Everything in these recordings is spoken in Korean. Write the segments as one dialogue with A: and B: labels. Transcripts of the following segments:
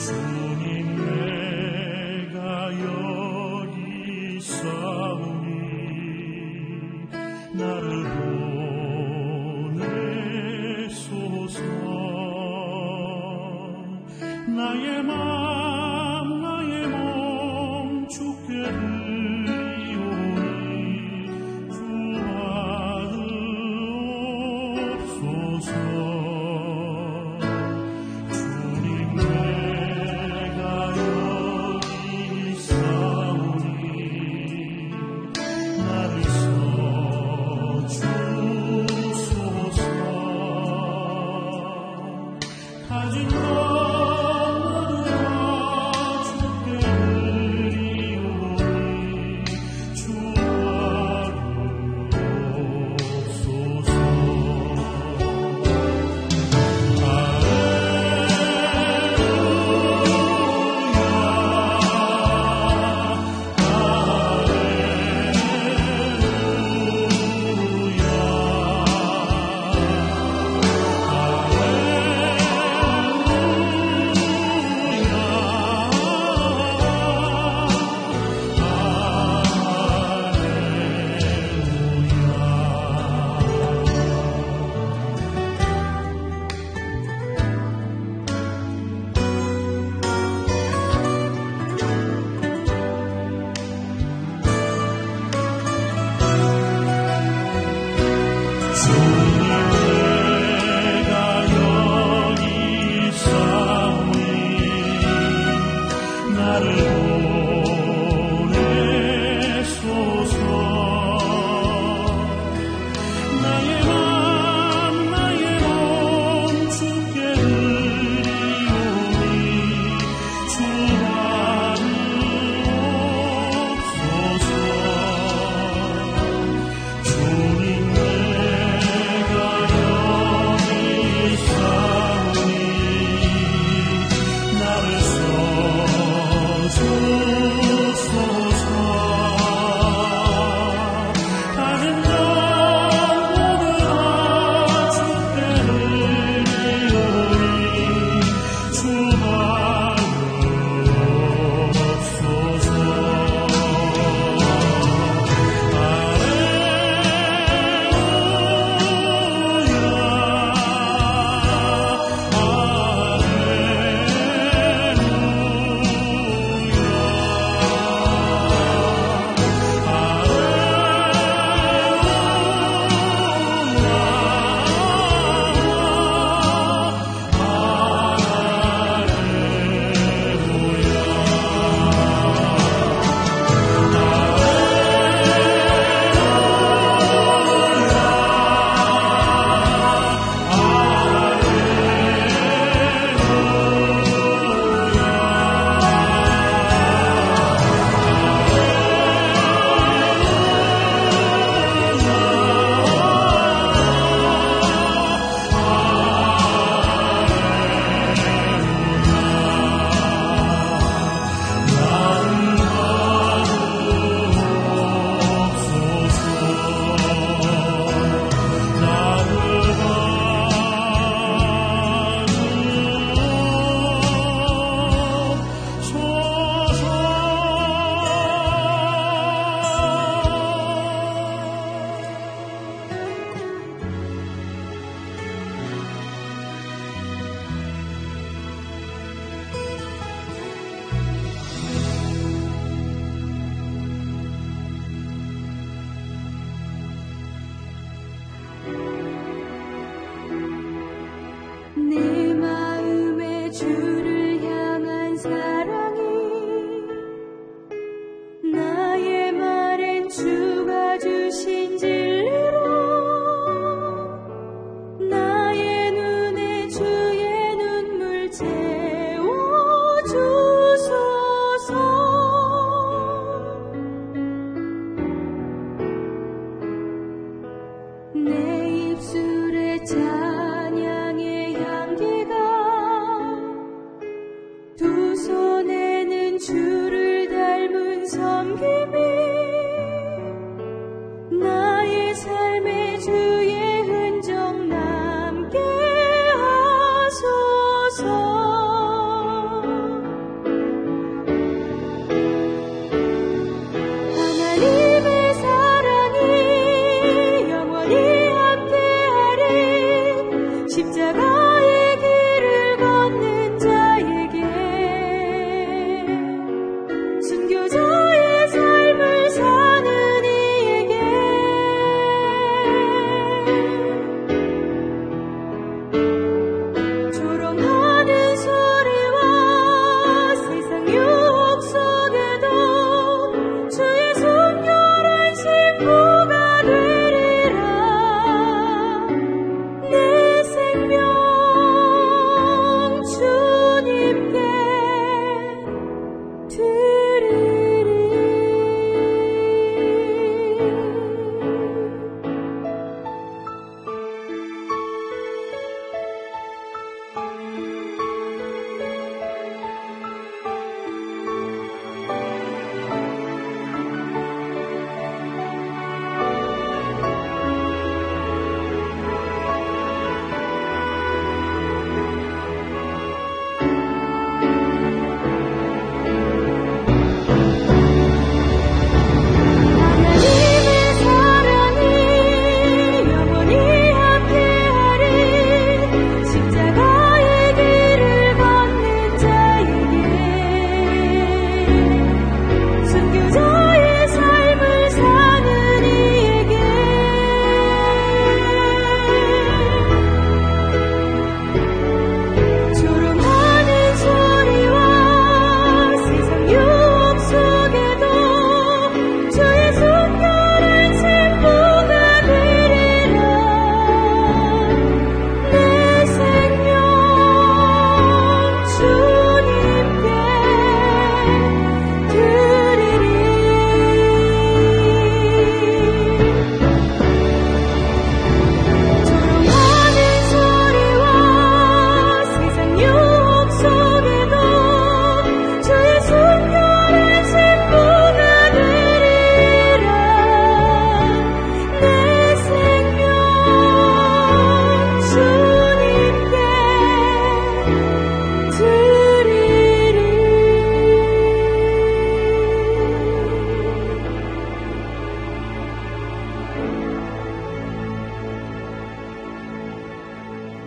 A: 하소서.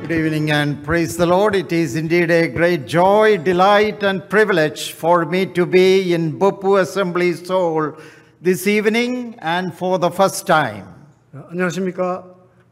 A: Good evening and praise the Lord. It is indeed a great joy, delight and privilege for me to be in Bupu Assembly Seoul this evening and for the first time.
B: 안녕하십니까.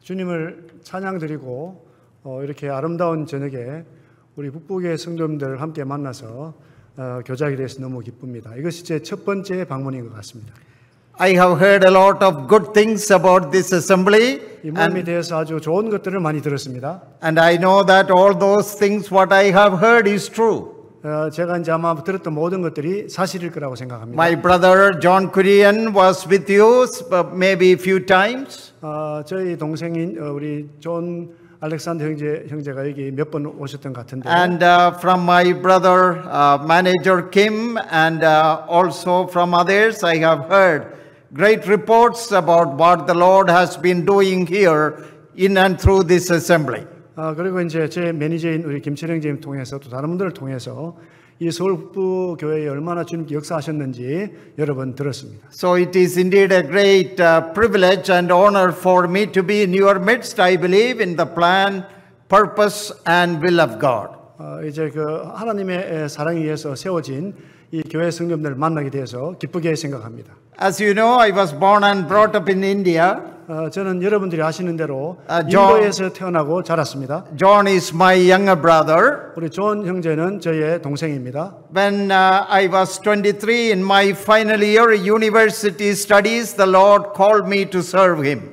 B: 주님을 찬양드리고 이렇게 아름다운 저녁에 우리 북부교회 성도님들 함께 만나서 교제하게 돼서 너무 기쁩니다. 이것이 제 첫 번째 방문인 것 같습니다.
A: I have heard a lot of good things about this assembly.
B: 이 모임에 대해서 아주 좋은 것들을 많이 들었습니다.
A: And I know that all those things what I have heard is true.
B: 제가 이제 아마 들었던 모든 것들이 사실일 거라고 생각합니다.
A: My brother John Korean was with you maybe a few times.
B: 저희 동생인 우리 존 알렉산더 형제가 여기 몇 번 오셨던 것 같은데.
A: And from my brother manager Kim and also from others I have heard great reports about what the Lord has been doing here in and through this assembly.
B: 그리고 이제 제 매니저인 우리 김철영 형제님 통해서 또 다른 분들을 통해서 이 서울 북부 교회에 얼마나 주님께 역사하셨는지 여러 번 들었습니다.
A: So it is indeed a great privilege and honor for me to be in your midst. I believe in the plan, purpose and will of God.
B: 이제 그 하나님의 사랑에 의해서 세워진 이 교회 성도님들을 만나게 돼서 기쁘게 생각합니다.
A: As you know, I was born and brought up in India.
B: 저는 여러분들이 아시는 대로 인도에서 태어나고 자랐습니다.
A: John is my younger brother.
B: 우리 존 형제는 저의 동생입니다.
A: When I was 23 in my final year university studies, the Lord called me to serve Him.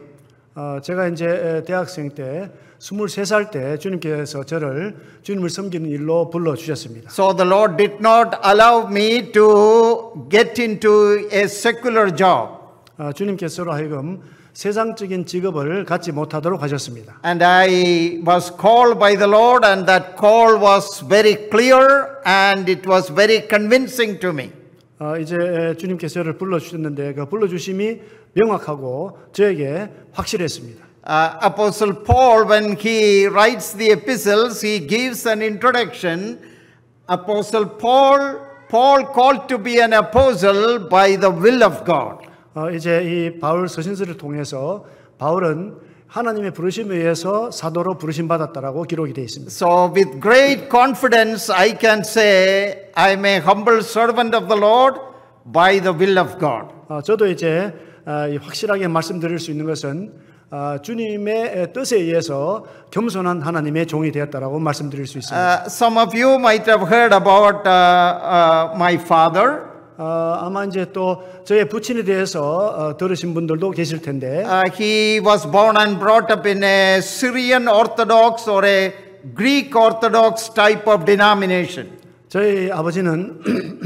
B: 제가 이제 대학생 때 23살 때 주님께서 저를 주님을 섬기는 일로 불러주셨습니다.
A: So the Lord did not allow me to get into a secular job.
B: 주님께서로 하여금 세상적인 직업을 갖지 못하도록 하셨습니다.
A: And I was called by the Lord and that call was very clear and it was very convincing to me.
B: 이제 주님께서 저를 불러주셨는데 그 불러주심이 명확하고 저에게 확실했습니다.
A: Apostle Paul, when he writes the epistles, he gives an introduction. Apostle Paul called to be an apostle by the will of God.
B: 이제 이 바울 서신서를 통해서 바울은 하나님의 부르심에 의해서 사도로 부르심 받았다라고 기록이 되어 있습니다.
A: So with great confidence I can say I'm a humble servant of the Lord by the will of God.
B: 저도 이제 확실하게 말씀드릴 수 있는 것은 주님의 뜻에 의해서 겸손한 하나님의 종이 되었다라고 말씀드릴 수 있습니다.
A: Some of you might have heard about my father.
B: 아마 이제 또 저의 부친에 대해서 들으신 분들도 계실 텐데.
A: He was born and brought up in a Syrian Orthodox or a Greek Orthodox type of denomination.
B: 저희 아버지는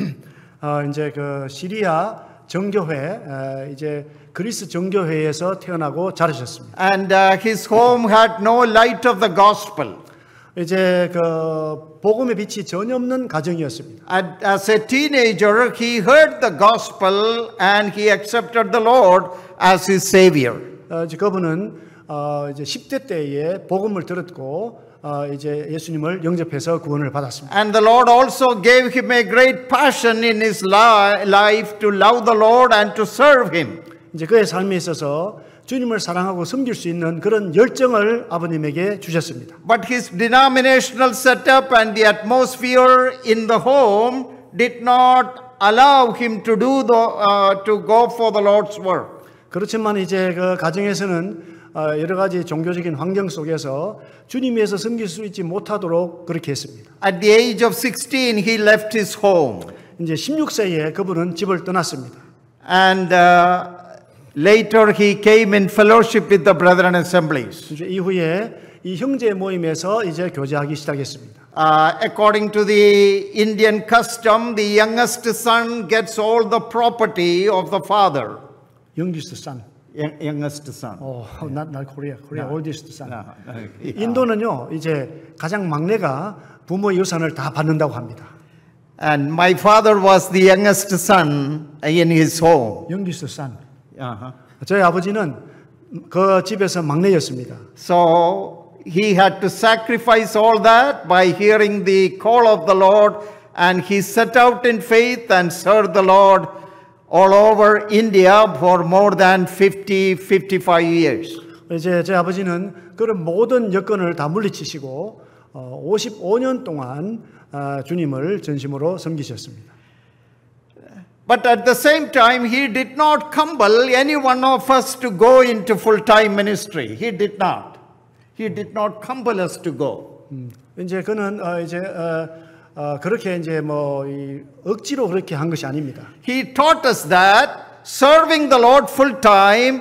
B: 이제 그 시리아 정교회 이제 그리스 정교회에서 태어나고 자라셨습니다.
A: And his home had no light of the gospel.
B: 이제 그 복음의 빛이 전혀 없는 가정이었습니다.
A: And as a teenager, he heard the gospel and he accepted the Lord as his savior.
B: 이제 그분은 이제 10대 때에 복음을 들었고 이제 예수님을 영접해서 구원을 받았습니다.
A: And the Lord also gave him a great passion in his life to love the Lord and to serve him.
B: 이제 그의 삶에 있어서 주님을 사랑하고 섬길 수 있는 그런 열정을 아버님에게 주셨습니다.
A: But his denominational setup and the atmosphere in the home did not allow him to to go for the Lord's work.
B: 그렇지만 이제 그 가정에서는 여러 가지 종교적인 환경 속에서 주님 위해서 섬길 수 있지 못하도록 그렇게 했습니다.
A: At the age of 16, he left his home.
B: 이제 16세에 그분은 집을 떠났습니다.
A: And later he came in fellowship with the brethren assemblies.
B: 이제 이후에 이 형제 모임에서 이제 교제하기 시작했습니다.
A: According to the Indian custom, the youngest son gets all the property of the father.
B: youngest son.
A: Youngest son.
B: 나 코리아 oldest son. 인도는요 이제 가장 막내가 부모의 유산을 다 받는다고 합니다.
A: And my father was the youngest son in his home.
B: youngest son. 저희 아버지는 그 집에서 막내였습니다.
A: So he had to sacrifice all that by hearing the call of the Lord, and he set out in faith and served the Lord all over India for more than 55 years.
B: 이제 제 아버지는 그런 모든 여건을 다 물리치시고 55년 동안 주님을 전심으로 섬기셨습니다.
A: But at the same time, he did not compel any one of us to go into full-time ministry. He did not. He did not compel us to go.
B: 이제 그는 그렇게 이제 이 억지로 그렇게 한 것이 아닙니다.
A: He taught us that serving the Lord full-time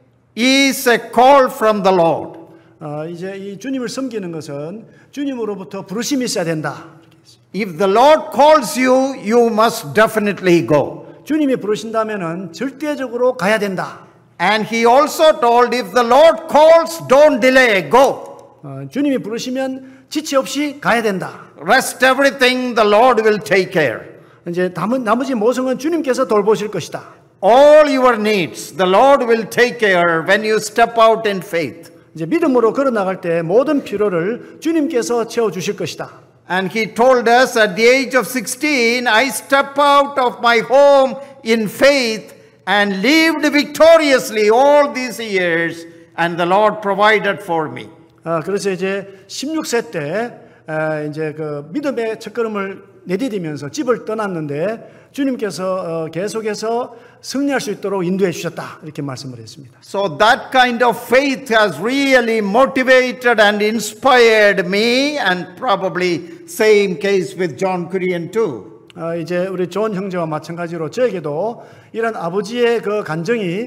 A: is a call from the Lord.
B: 이제 이 주님을 섬기는 것은 주님으로부터 부르심이 있어야 된다.
A: If the Lord calls you, you must definitely go.
B: 주님이 부르신다면은 절대적으로 가야 된다.
A: And he also told, if the Lord calls, don't delay, go.
B: 주님이 부르시면 지체 없이 가야 된다.
A: Rest everything, the Lord will take care.
B: 이제 나머지 모성은 주님께서 돌보실 것이다.
A: All your needs, the Lord will take care when you step out in faith.
B: 이제 믿음으로 걸어 나갈 때 모든 필요를 주님께서 채워 주실 것이다.
A: And he told us at the age of 16, I stepped out of my home in faith and lived victoriously all these years, and the Lord provided for me.
B: 그래서 이제 16세 때 이제 그 믿음의 첫걸음을 내디디면서 집을 떠났는데 주님께서 계속해서 승리할 수 있도록 인도해 주셨다. 이렇게 말씀을 했습니다.
A: So that kind of faith has really motivated and inspired me, and probably same case with John Kurian too.
B: 이제 우리 존 형제와 마찬가지로 저에게도 이런 아버지의 그 간정이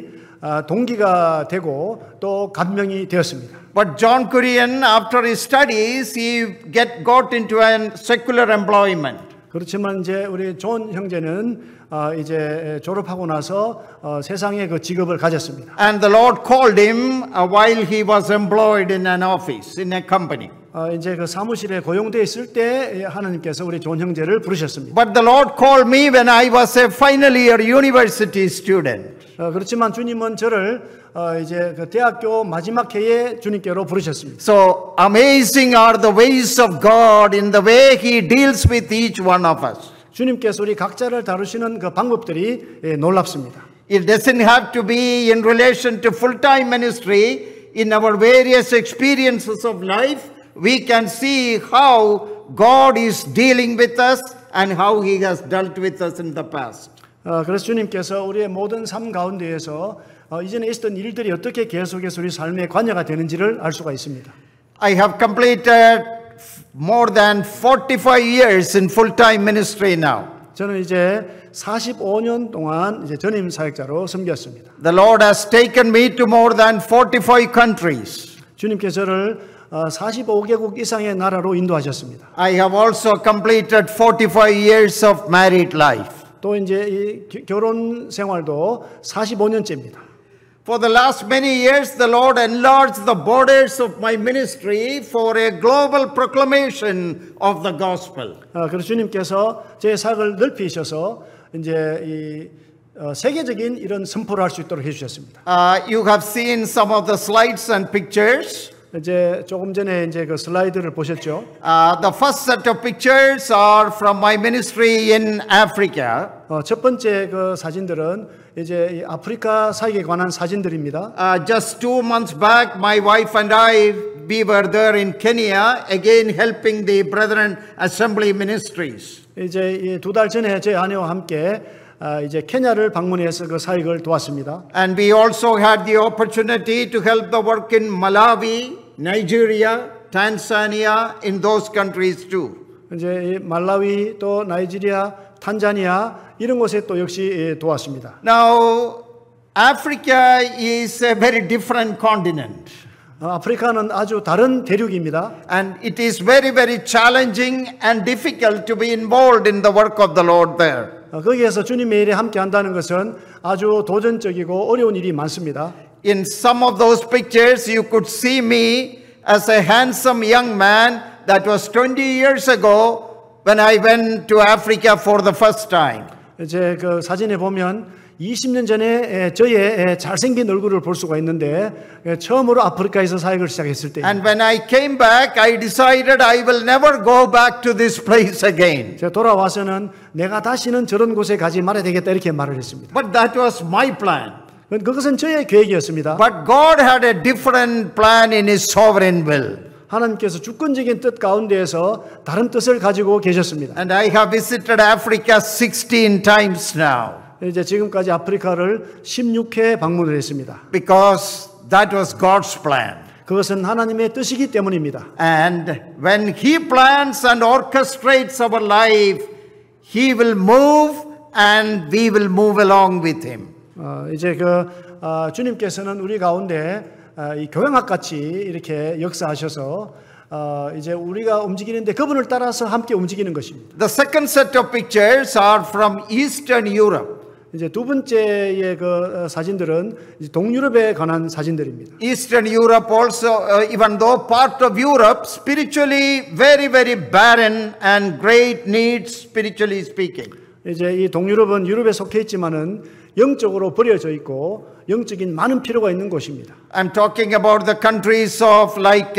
B: 동기가 되고 또 감명이 되었습니다.
A: But John Kurian, after his studies, he got into a secular employment.
B: 그렇지만 이제 우리 존 형제는 이제 졸업하고 나서 세상의 그 직업을 가졌습니다.
A: And the Lord called him while he was employed in an office, in a company.
B: 이제 그 사무실에 고용되어 있을 때 하나님께서 우리 존 형제를 부르셨습니다.
A: But the Lord called me when I was a final year university student.
B: 그렇지만 주님은 저를 이제 그 대학교 마지막 해에 주님께로 부르셨습니다.
A: So amazing are the ways of God in the way He deals with each one of us.
B: 주님께서 우리 각자를 다루시는 그 방법들이 놀랍습니다.
A: It doesn't have to be in relation to full-time ministry. In our various experiences of life, we can see how God is dealing with us and how He has dealt with us in the past.
B: 그래서 주님께서 우리의 모든 삶 가운데에서 이전에 있었던 일들이 어떻게 계속해서 우리 삶에 관여가 되는지를 알 수가 있습니다.
A: I have completed more than 45 years in full-time ministry now.
B: 저는 이제 45년 동안 이제 전임 사역자로 섬겼습니다.
A: The Lord has taken me to more than 45 countries.
B: 주님께서 저를 45개국 이상의 나라로 인도하셨습니다.
A: I have also completed 45 years of married life.
B: 또 이제 이 결혼 생활도 45년째입니다.
A: For the last many years, the Lord enlarged the borders of my ministry for a global proclamation of the gospel.
B: 그래서 주님께서 제 사역을 넓히셔서 이제 이 세계적인 이런 선포를 할 수 있도록 해주셨습니다.
A: You have seen some of the slides and pictures.
B: 이제 조금 전에 이제 그 슬라이드를 보셨죠?
A: The first set of pictures are from my ministry in Africa.
B: 첫 번째 그 사진들은 이제 이 아프리카 사역에 관한 사진들입니다.
A: Just 2 months back, my wife and I, we were there in Kenya, again helping the Brethren Assembly Ministries.
B: 이제 2달 전에 제 아내와 함께 이제 케냐를 방문해서 그 사역을 도왔습니다.
A: And we also had the opportunity to help the work in Malawi, Nigeria, Tanzania, in those countries too.
B: 이제 이 말라위 또 나이지리아, 탄자니아 이런 곳에 또 역시 도왔습니다.
A: Now, Africa is a very different continent.
B: 아프리카는 아주 다른 대륙입니다.
A: And it is very, very challenging and difficult to be involved in the work of the Lord there.
B: 거기에서 주님의 일에 함께 한다는 것은 아주 도전적이고 어려운 일이 많습니다.
A: In some of those pictures, you could see me as a handsome young man that was 20 years ago when I went to Africa for the first time.
B: 이제 그 사진에 보면 20년 전에 저의 잘생긴 얼굴을 볼 수가 있는데 처음으로 아프리카에서 사역을 시작했을 때.
A: And when I came back, I decided I will never go back to this place again.
B: 제가 돌아와서는 내가 다시는 저런 곳에 가지 말아야 되겠다 이렇게 말을 했습니다.
A: But that was my plan.
B: 그것은 저의 계획이었습니다.
A: But God had a different plan in His sovereign will.
B: 하나님께서 주권적인 뜻 가운데에서 다른 뜻을 가지고 계셨습니다.
A: And I have visited Africa 16 times now.
B: 이제 지금까지 아프리카를 16회 방문을 했습니다.
A: Because that was God's plan.
B: 그것은 하나님의 뜻이기 때문입니다.
A: And when He plans and orchestrates our life, He will move and we will move along with Him.
B: 이제 주님께서는 우리 가운데 이 교향악 같이 이렇게 역사하셔서 이제 우리가 움직이는데 그분을 따라서 함께 움직이는 것입니다.
A: The second set of pictures are from Eastern Europe.
B: 이제 두 번째의 사진들은 이제 동유럽에 관한 사진들입니다.
A: Eastern Europe also, even though part of Europe, spiritually very, very barren and great needs, spiritually speaking.
B: 이제 이 동유럽은 유럽에 속해 있지만은 영적으로 버려져 있고 영적인 많은 필요가 있는 곳입니다.
A: I'm talking about the countries of like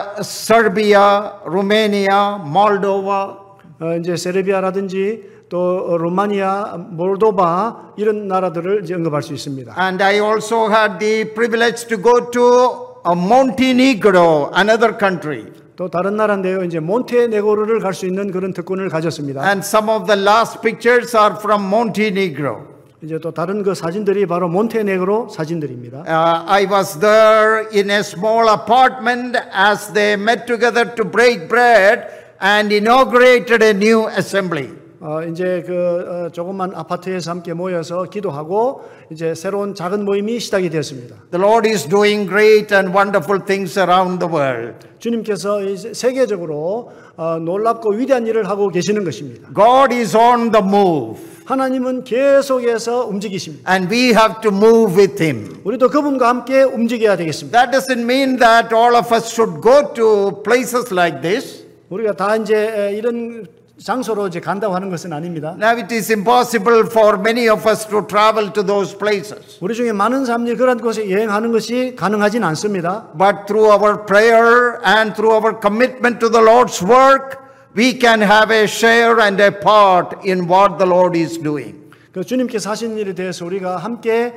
A: Serbia, Romania, Moldova.
B: 이제 세르비아라든지 또 로마니아, 몰도바 이런 나라들을 이제 언급할 수 있습니다.
A: And I also had the privilege to go to Montenegro, another country.
B: 또 다른 나라인데요. 이제 몬테네그로를 갈 수 있는 그런 특권을 가졌습니다.
A: And some of the last pictures are from Montenegro.
B: 이제 또 다른 사진들이 바로 몬테네그로 사진들입니다.
A: I was there in a small apartment as they met together to break bread and inaugurated a new assembly.
B: 이제 조그만 아파트에서 함께 모여서 기도하고 이제 새로운 작은 모임이 시작이 되었습니다.
A: The Lord is doing great and wonderful things around the world.
B: 주님께서 세계적으로 놀랍고 위대한 일을 하고 계시는 것입니다.
A: God is on the move.
B: 하나님은 계속해서 움직이십니다.
A: And we have to move with Him.
B: 우리도 그분과 함께 움직여야 되겠습니다.
A: That doesn't mean that all of us should go to places like this.
B: 우리가 다 이제 이런 장소로 이제 간다고 하는 것은 아닙니다.
A: Now it is impossible for many of us to travel to those places.
B: 우리 중에 많은 사람들이 그런 곳에 여행하는 것이 가능하진 않습니다.
A: But through our prayer and through our commitment to the Lord's work, we can have a share and a part in what the Lord is doing.
B: 주님께서 하신 일에 대해서 우리가 함께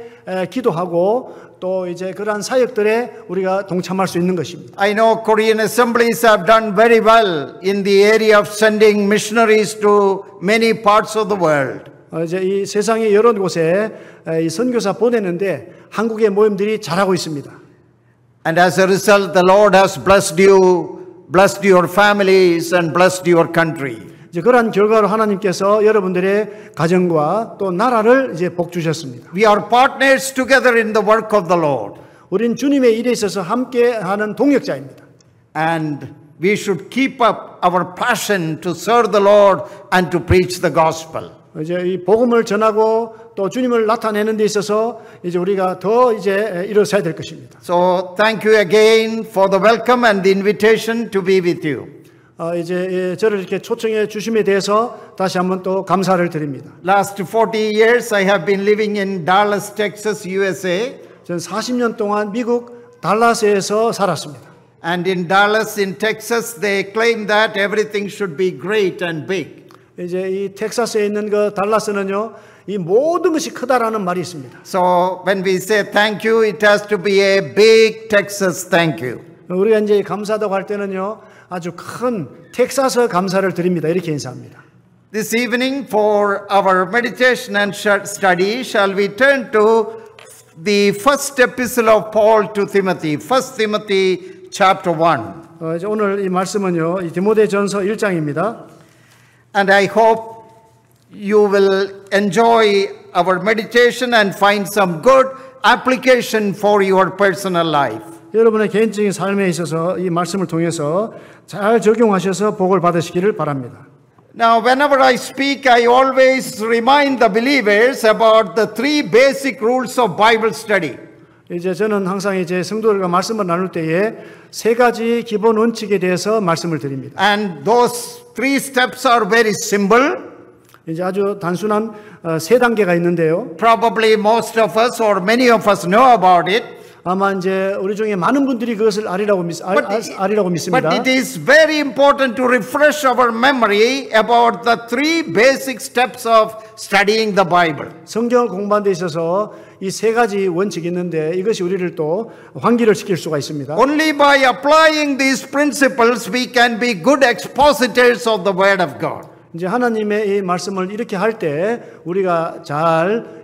B: 기도하고 또 이제 그러한 사역들에 우리가 동참할 수 있는 것입니다.
A: I know Korean assemblies have done very well in the area of sending missionaries to many parts of the world.
B: 이제 이 세상의 여러 곳에 이 선교사 보내는데 한국의 모임들이 잘하고 있습니다.
A: And as a result, the Lord has blessed you, blessed your families, and blessed your country.
B: 이제 그러한 결과로 하나님께서 여러분들의 가정과 또 나라를 이제 복 주셨습니다.
A: We are partners together in the work of the Lord.
B: 우린 주님의 일에 있어서 함께하는 동역자입니다.
A: And we should keep up our passion to serve the Lord and to preach the gospel.
B: 이제 이 복음을 전하고 또 주님을 나타내는 데 있어서 이제 우리가 더 이제 일어서야 될 것입니다.
A: So thank you again for the welcome and the invitation to be with you.
B: 이제 저를 이렇게 초청해 주심에 대해서 다시 한번 또 감사를 드립니다.
A: Last 40 years I have been living in Dallas, Texas, USA.
B: 저는 40년 동안 미국 달라스에서 살았습니다.
A: And in Dallas, in Texas, they claim that everything should be great and big.
B: 이제 이 텍사스에 있는 달라스는요, 이 모든 것이 크다라는 말이 있습니다.
A: So when we say thank you, it has to be a big Texas thank you.
B: 우리가 이제 감사하다고 할 때는요, 아주 큰 텍사스 감사를 드립니다. 이렇게 인사합니다.
A: This evening for our meditation and study, shall we turn to the first epistle of Paul to Timothy, 1 Timothy chapter 1.
B: 이제 오늘 이 말씀은요, 이 디모데전서 1장입니다.
A: And I hope you will enjoy our meditation and find some good application for your personal life.
B: 여러분의 개인적인 삶에 있어서 이 말씀을 통해서 잘 적용하셔서 복을 받으시기를 바랍니다.
A: Now, whenever I speak, I always remind the believers about the three basic rules of Bible study.
B: 이제 저는 항상 이제 성도들과 말씀을 나눌 때에 세 가지 기본 원칙에 대해서 말씀을 드립니다.
A: And those three steps are very simple.
B: 이제 아주 단순한 세 단계가 있는데요.
A: Probably most of us or many of us know about it.
B: 아마 이제 우리 중에 많은 분들이 그것을 아리라고 믿습니다.
A: But it is very important to refresh our memory about the three basic steps of studying the Bible.
B: 성경을 공부하는 데 있어서 이 세 가지 원칙이 있는데 이것이 우리를 또 환기를 시킬 수가 있습니다.
A: Only by applying these principles we can be good expositors of the Word of God.
B: 이제 하나님의 이 말씀을 이렇게 할 때 우리가 잘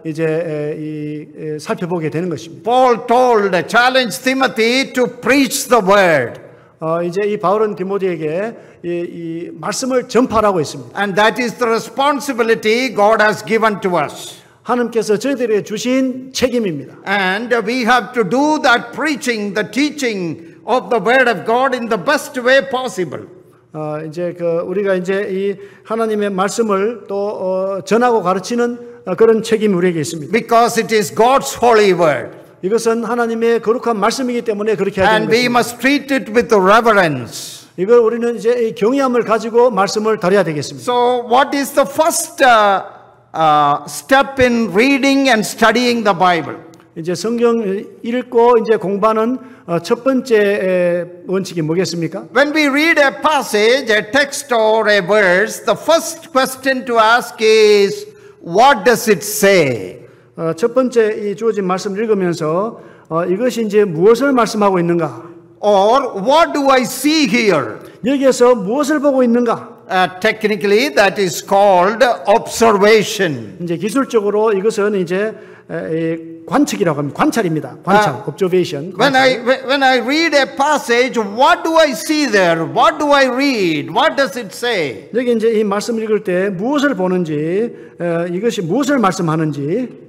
B: 이제 살펴보게 되는 것입니다.
A: Paul challenged Timothy to preach the Word.
B: 이제 이 바울은 디모데에게 이 말씀을 전파하라고 했습니다.
A: And that is the responsibility God has given to us.
B: 하나님께서 저희들에게 주신 책임입니다.
A: And we have to do that preaching, the teaching of the Word of God in the best way possible.
B: 이제 우리가 이제 이 하나님의 말씀을 또 전하고 가르치는 그런 책임이 우리에게 있습니다.
A: Because it is God's holy word.
B: 이것은 하나님의 거룩한 말씀이기 때문에 그렇게 해야 되는
A: And we
B: 것입니다.
A: must treat it with reverence.
B: 이걸 우리는 이제 이 경외함을 가지고 말씀을 다뤄야 되겠습니다.
A: So what is the first step in reading and studying the Bible?
B: 이제 성경 읽고 이제 공부하는 첫 번째 원칙이 뭐겠습니까?
A: When we read a passage, a text or a verse, the first question to ask is, what does it say?
B: 첫 번째 이 주어진 말씀을 읽으면서 이것이 이제 무엇을 말씀하고 있는가?
A: Or what do I see here?
B: 여기에서 무엇을 보고 있는가?
A: Technically, that is called observation.
B: 이제 기술적으로 이것은 이제 관측이라고 합니다. 관찰입니다. 관찰, observation.
A: When I read a passage, what do I see there? What do I read? What does it say?
B: 여기 이제 이 말씀을 읽을 때 무엇을 보는지, 이것이 무엇을 말씀하는지.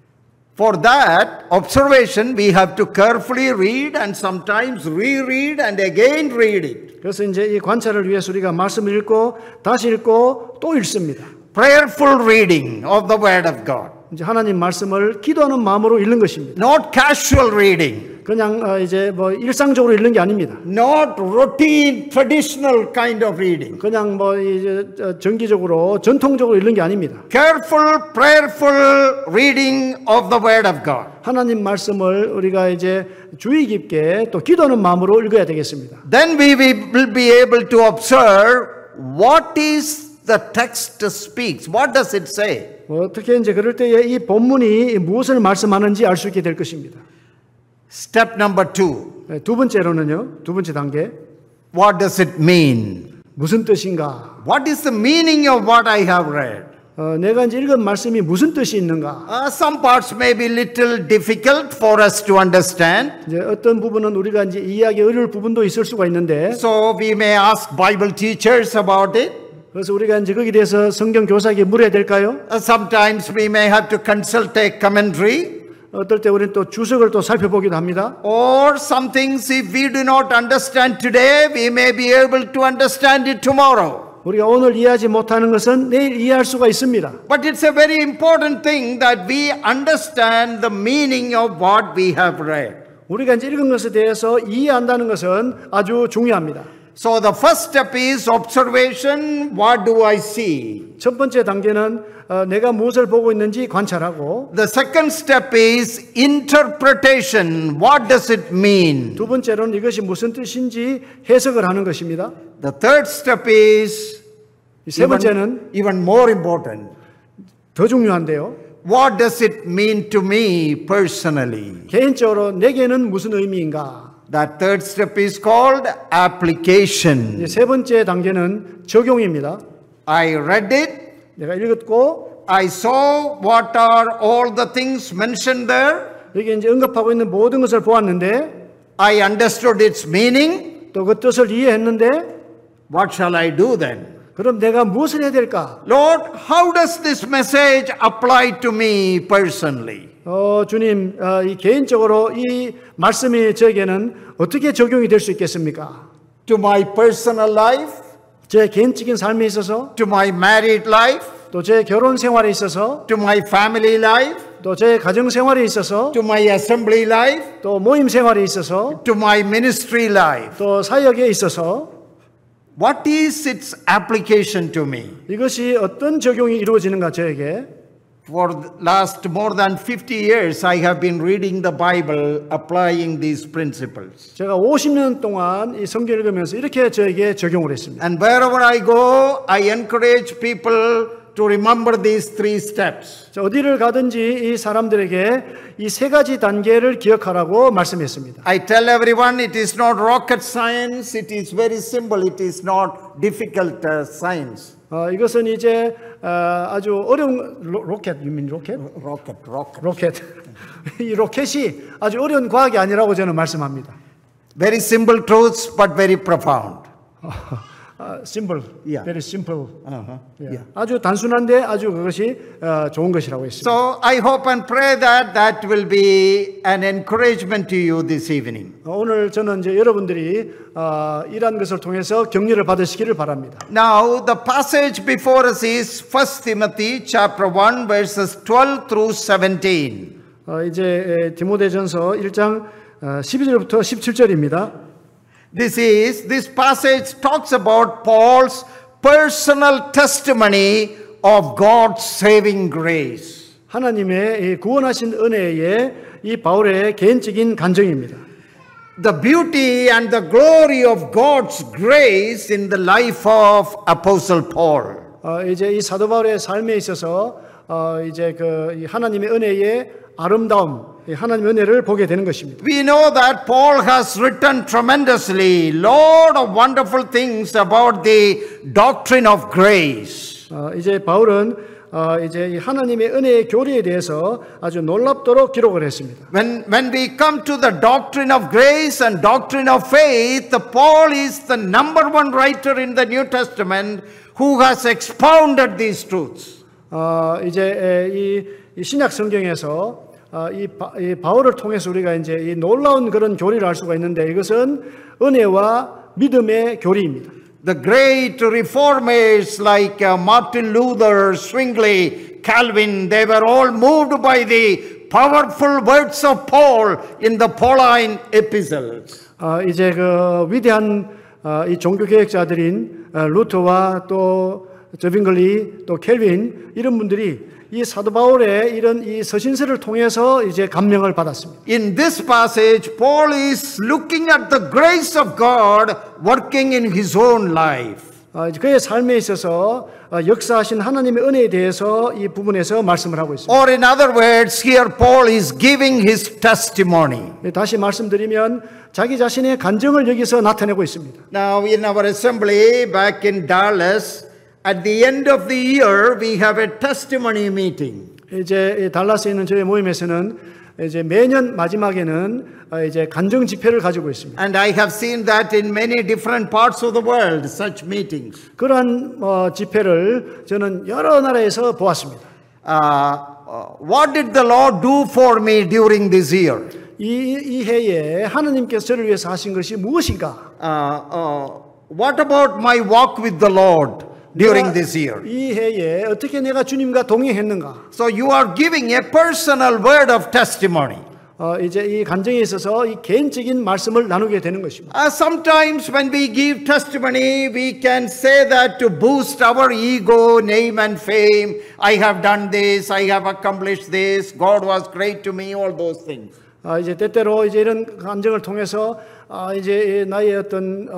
A: For that observation, we have to carefully read and sometimes reread and again read it.
B: 그래서 이제 이 관찰을 위해서 우리가 말씀을 읽고 다시 읽고 또 읽습니다.
A: Prayerful reading of the Word of God.
B: 이제 하나님 말씀을 기도하는 마음으로 읽는 것입니다.
A: Not casual reading.
B: 그냥 이제 뭐 일상적으로 읽는 게 아닙니다.
A: Not routine, traditional kind of reading.
B: 그냥 뭐 이제 정기적으로 전통적으로 읽는 게 아닙니다.
A: Careful, prayerful reading of the Word of God.
B: 하나님 말씀을 우리가 이제 주의 깊게 또 기도하는 마음으로 읽어야 되겠습니다.
A: Then we will be able to observe what is the text speaks. What does it say?
B: 어떻게 이제 그럴 때에 이 본문이 무엇을 말씀하는지 알 수 있게 될 것입니다.
A: Step number 2.
B: 두 번째로는요. 두 번째 단계.
A: What does it mean?
B: 무슨 뜻인가?
A: What is the meaning of what I have read?
B: 내가 이제 읽은 말씀이 무슨 뜻이 있는가?
A: Some parts may be little difficult for us to understand.
B: 이제 어떤 부분은 우리가 이제 이해하기 어려울 부분도 있을 수가 있는데.
A: So we may ask Bible teachers about it.
B: 그래서 우리가 이제 거기에 대해서 성경 교사에게 물어야 될까요?
A: Sometimes we may have to consult a commentary.
B: 어떨 때 우리는 또 주석을 또 살펴보기도 합니다.
A: Or some things if we do not understand today, we may be able to understand it tomorrow.
B: 우리가 오늘 이해하지 못하는 것은 내일 이해할 수가 있습니다.
A: But it's a very important thing that we understand the meaning of what we have read.
B: 우리가 이제 읽은 것에 대해서 이해한다는 것은 아주 중요합니다.
A: So the first step is observation. What do I see?
B: 첫 번째 단계는 내가 무엇을 보고 있는지 관찰하고.
A: The second step is interpretation. What does it mean?
B: 두 번째로는 이것이 무슨 뜻인지 해석을 하는 것입니다.
A: The third step is
B: 세 번째는
A: even more important.
B: 더 중요한데요.
A: What does it mean to me personally?
B: 개인적으로 내게는 무슨 의미인가?
A: That third step is called application.
B: 세 번째 단계는 적용입니다.
A: I read it.
B: 내가 읽었고,
A: I saw what are all the things mentioned there.
B: 여기 이제 언급하고 있는 모든 것을 보았는데,
A: I understood its meaning.
B: 또 그 뜻을 이해했는데,
A: What shall I do then?
B: 그럼 내가 무엇을 해야 될까?
A: Lord, how does this message apply to me personally?
B: 주님, 이 개인적으로 이 말씀이 저에게는 어떻게 적용이 될 수 있겠습니까?
A: To my personal life,
B: 제 개인적인 삶에 있어서,
A: to my married life,
B: 또 제 결혼 생활에 있어서,
A: to my family life,
B: 또 제 가정 생활에 있어서,
A: to my assembly life,
B: 또 모임 생활에 있어서,
A: to my ministry life.
B: 또 사역에 있어서.
A: What is its application to me?
B: 이것이 어떤 적용이 이루어지는가 저에게?
A: For the last more than 50 years, I have been reading the Bible, applying these principles.
B: 제가 50년 동안 이 성경 읽으면서 이렇게 저에게 적용을 했습니다.
A: And wherever I go, I encourage people to remember these 3 steps.
B: 자, 어디를 가든지 이 사람들에게 이 3가지 단계를 기억하라고 말씀했습니다.
A: I tell everyone it is not rocket science, it is very simple, it is not difficult science.
B: 이것은 이제 아주 어려운 로켓, you mean 로켓? 로켓. 이 로켓이 아주 어려운 과학이 아니라고 저는 말씀합니다.
A: Very simple truths, but very profound.
B: simple,
A: Yeah.
B: very simple.
A: Yeah.
B: 아주 단순한데 아주 그것이 좋은 것이라고 했습니다.
A: So I hope and pray that that will be an encouragement to you this evening.
B: 오늘 저는 이제 여러분들이 이러한 것을 통해서 격려를 받으시기를 바랍니다.
A: Now the passage before us is 1 Timothy chapter 1 verses 12 through 17.
B: 이제 디모데전서 1장 12절부터 17절입니다.
A: This passage talks about Paul's personal testimony of God's saving grace.
B: 하나님의 구원하신 은혜에 이 바울의 개인적인 간증입니다.
A: The beauty and the glory of God's grace in the life of Apostle Paul.
B: 이제 이 사도 바울의 삶에 있어서 이제 이 하나님의 은혜의 아름다움, 하나님의 은혜를 보게 되는 것입니다.
A: We know that Paul has written tremendously, lot of wonderful things about the doctrine of grace.
B: 이제 바울은 이제 이 하나님의 은혜의 교리에 대해서 아주 놀랍도록 기록을 했습니다.
A: When we come to the doctrine of grace and doctrine of faith, Paul is the number one writer in the New Testament who has expounded these truths.
B: 이제 이 신약 성경에서 이 바울을 통해서 우리가 이제 이 놀라운 그런 교리를 알 수가 있는데 이것은 은혜와 믿음의 교리입니다.
A: The great reformers like Martin Luther, Zwingli, Calvin, they were all moved by the powerful words of Paul in the Pauline epistles.
B: 이제 그 위대한 이 종교 개혁자들인 루터와 또 저빙글리 또 켈빈 이런 분들이 이 사도 바울의 이런 이 서신서를 통해서 이제 감명을 받았습니다.
A: In this passage, Paul is looking at the grace of God working in his own life.
B: 그의 삶에 있어서 역사하신 하나님의 은혜에 대해서 이 부분에서 말씀을 하고 있습니다.
A: Or in other words, here Paul is giving his testimony.
B: 다시 말씀드리면 자기 자신의 간증을 여기서 나타내고 있습니다.
A: Now in our assembly back in Dallas, at the end of the year, we have a testimony meeting.
B: 이제 달라스에 있는 저희 모임에서는 이제 매년 마지막에는 이제 간증 집회를 가지고 있습니다.
A: And I have seen that in many different parts of the world, such meetings.
B: 그러한 집회를 저는 여러 나라에서 보았습니다.
A: What did the Lord do for me during this year?
B: 이 해에 하나님께서 저를 위해서 하신 것이 무엇인가?
A: What about my walk with the Lord during this year?
B: 이 해에 어떻게 내가 주님과 동행했는가?
A: So you are giving a personal word of testimony.
B: 이제 이 간증에 있어서 이 개인적인 말씀을 나누게 되는 것입니다.
A: Sometimes when we give testimony, we can say that to boost our ego, name and fame. I have done this, I have accomplished this, God was great to me, all those things.
B: 이제 때때로 이제 이런 간증을 통해서 이제 나의 어떤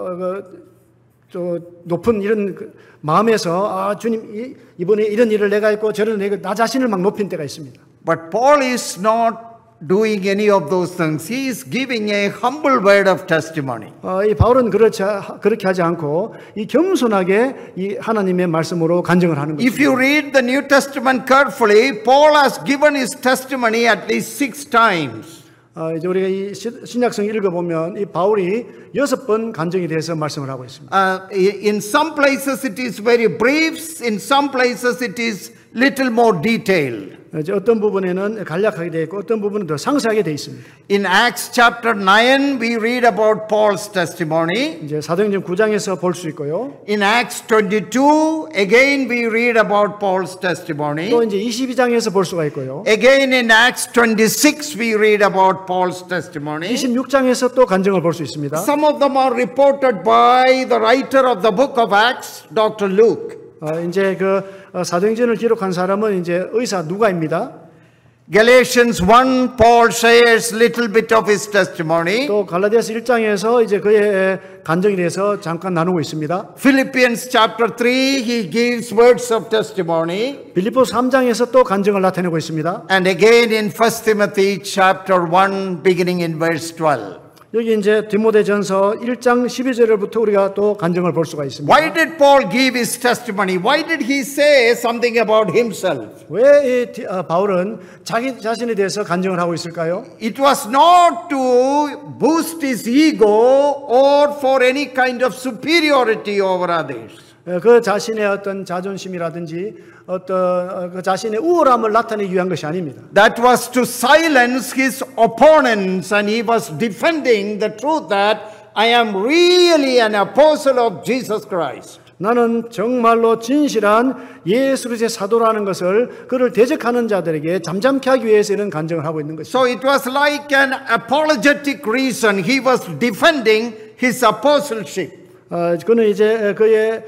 B: 또 높은 이런 마음에서 주님 이번에 이런 일을 내가 했고 저런 내가 나 자신을 막 높인 때가 있습니다.
A: But Paul is not doing any of those things. He is giving a humble word of testimony.
B: 이 바울은 그렇게 하지 않고 이 겸손하게 이 하나님의 말씀으로 간증을 하는 것입니다.
A: If you read the New Testament carefully, Paul has given his testimony at least 6 times.
B: 이제 우리가 이 신약성 읽어보면 이 바울이 6번 간증에 대해서 말씀을 하고 있습니다.
A: In some places it is very brief, in some places it is little more detailed.
B: 이제 어떤 부분에는 간략하게 되어 있고 어떤 부분은 더 상세하게 되어 있습니다.
A: In Acts chapter 9 we read about Paul's testimony.
B: 이제 사도행전 9장에서 볼 수 있고요.
A: In Acts 22 again we read about Paul's testimony.
B: 또 이제 22장에서 볼 수가 있고요.
A: Again in Acts 26 we read about Paul's testimony.
B: 26장에서 또 간증을 볼 수 있습니다.
A: Some of them are reported by the writer of the book of Acts, Dr. Luke.
B: 이제 그 사도행전을 기록한 사람은 이제 의사 누가입니다.
A: Galatians 1, Paul shares little bit of his testimony.
B: 또 갈라디아서 1장에서 이제 그의 간증에 대해서 잠깐 나누고 있습니다.
A: Philippians chapter 3, he gives words of testimony.
B: 빌립보서 3장에서 또 간증을 나타내고 있습니다.
A: And again in 1 Timothy chapter 1, beginning in verse 12.
B: 여기 이제 디모데전서 1장 12절부터 우리가 또 간증을 볼 수가 있습니다.
A: Why did Paul give his testimony? Why did he say something about himself?
B: 왜 바울은 자기 자신에 대해서 간증을 하고 있을까요?
A: It was not to boost his ego or for any kind of superiority over others.
B: 그 자신의 어떤 자존심이라든지 어떤 그 자신의 우월함을 나타내기 위한 것이 아닙니다.
A: That was to silence his opponents, and he was defending the truth that I am really an apostle of Jesus Christ.
B: 나는 정말로 진실한 예수 그리스도의 사도라는 것을 그를 대적하는 자들에게 잠잠케 하기 위해서 이런 간증을 하고 있는 것입니다.
A: So it was like an apologetic reason. He was defending his apostleship.
B: 그는 이제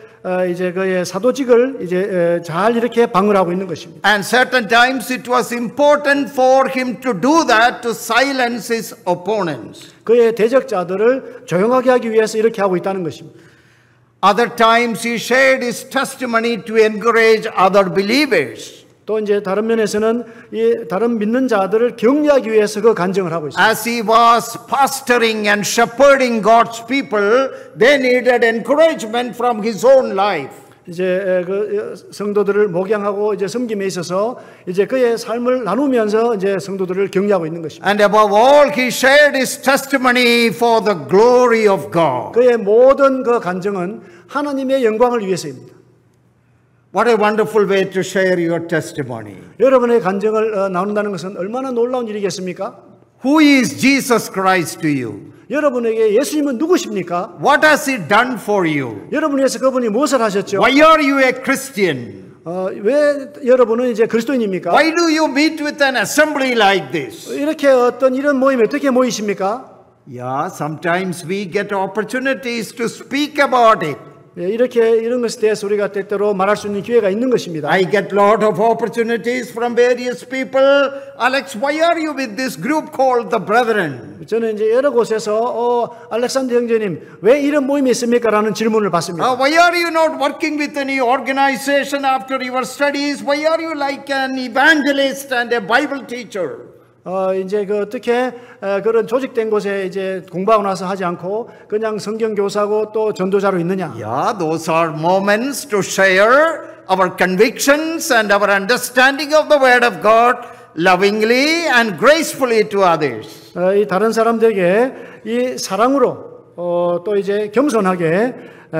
B: 그의 사도직을 이제 잘 이렇게 방어하고 있는 것입니다.
A: And certain times it was important for him to do that to silence his opponents.
B: 그의 대적자들을 조용하게 하기 위해서 이렇게 하고 있다는 것입니다.
A: Other times he shared his testimony to encourage other believers.
B: 또 이제 다른 면에서는 이 다른 믿는 자들을 격려하기 위해서 그 간증을 하고 있습니다.
A: As he was pastoring and shepherding God's people, they needed encouragement from his own life.
B: 이제 그 성도들을 목양하고 이제 섬김에 있어서 이제 그의 삶을 나누면서 이제 성도들을 격려하고 있는 것입니다.
A: And above all, he shared his testimony for the glory of God.
B: 그의 모든 그 간증은 하나님의 영광을 위해서입니다.
A: What a wonderful way to share your testimony.
B: 여러분의 간증을 나눈다는 것은 얼마나 놀라운 일이겠습니까?
A: Who is Jesus Christ to you?
B: 여러분에게 예수님은 누구십니까?
A: What has he done for you?
B: 여러분 위해서 그분이 무엇을 하셨죠?
A: Why are you a Christian?
B: 왜 여러분은 이제 그리스도인입니까?
A: Why do you meet with an assembly like this?
B: 이렇게 어떤 이런 모임에 어떻게 모이십니까?
A: Yeah, sometimes we get opportunities to speak about it.
B: 이렇게 이런 것에 대해서 우리가 때때로 말할 수 있는 기회가 있는 것입니다.
A: I get lot of opportunities from various people. Alex, why are you with this group called the Brethren?
B: 저는 이제 여러 곳에서 알렉산더 형제님 왜 이런 모임이 있습니까? 라는 질문을 받습니다.
A: Why are you not working with any organization after your studies? Why are you like an evangelist and a Bible teacher?
B: 이제 그 어떻게 그런 조직된 곳에 이제 공부하고 나서 하지 않고 그냥 성경 교사고 또 전도자로 있느냐?
A: Yeah, those are moments to share our convictions and our understanding of the Word of God lovingly and gracefully to others.
B: 이 다른 사람들에게 이 사랑으로 또 이제 겸손하게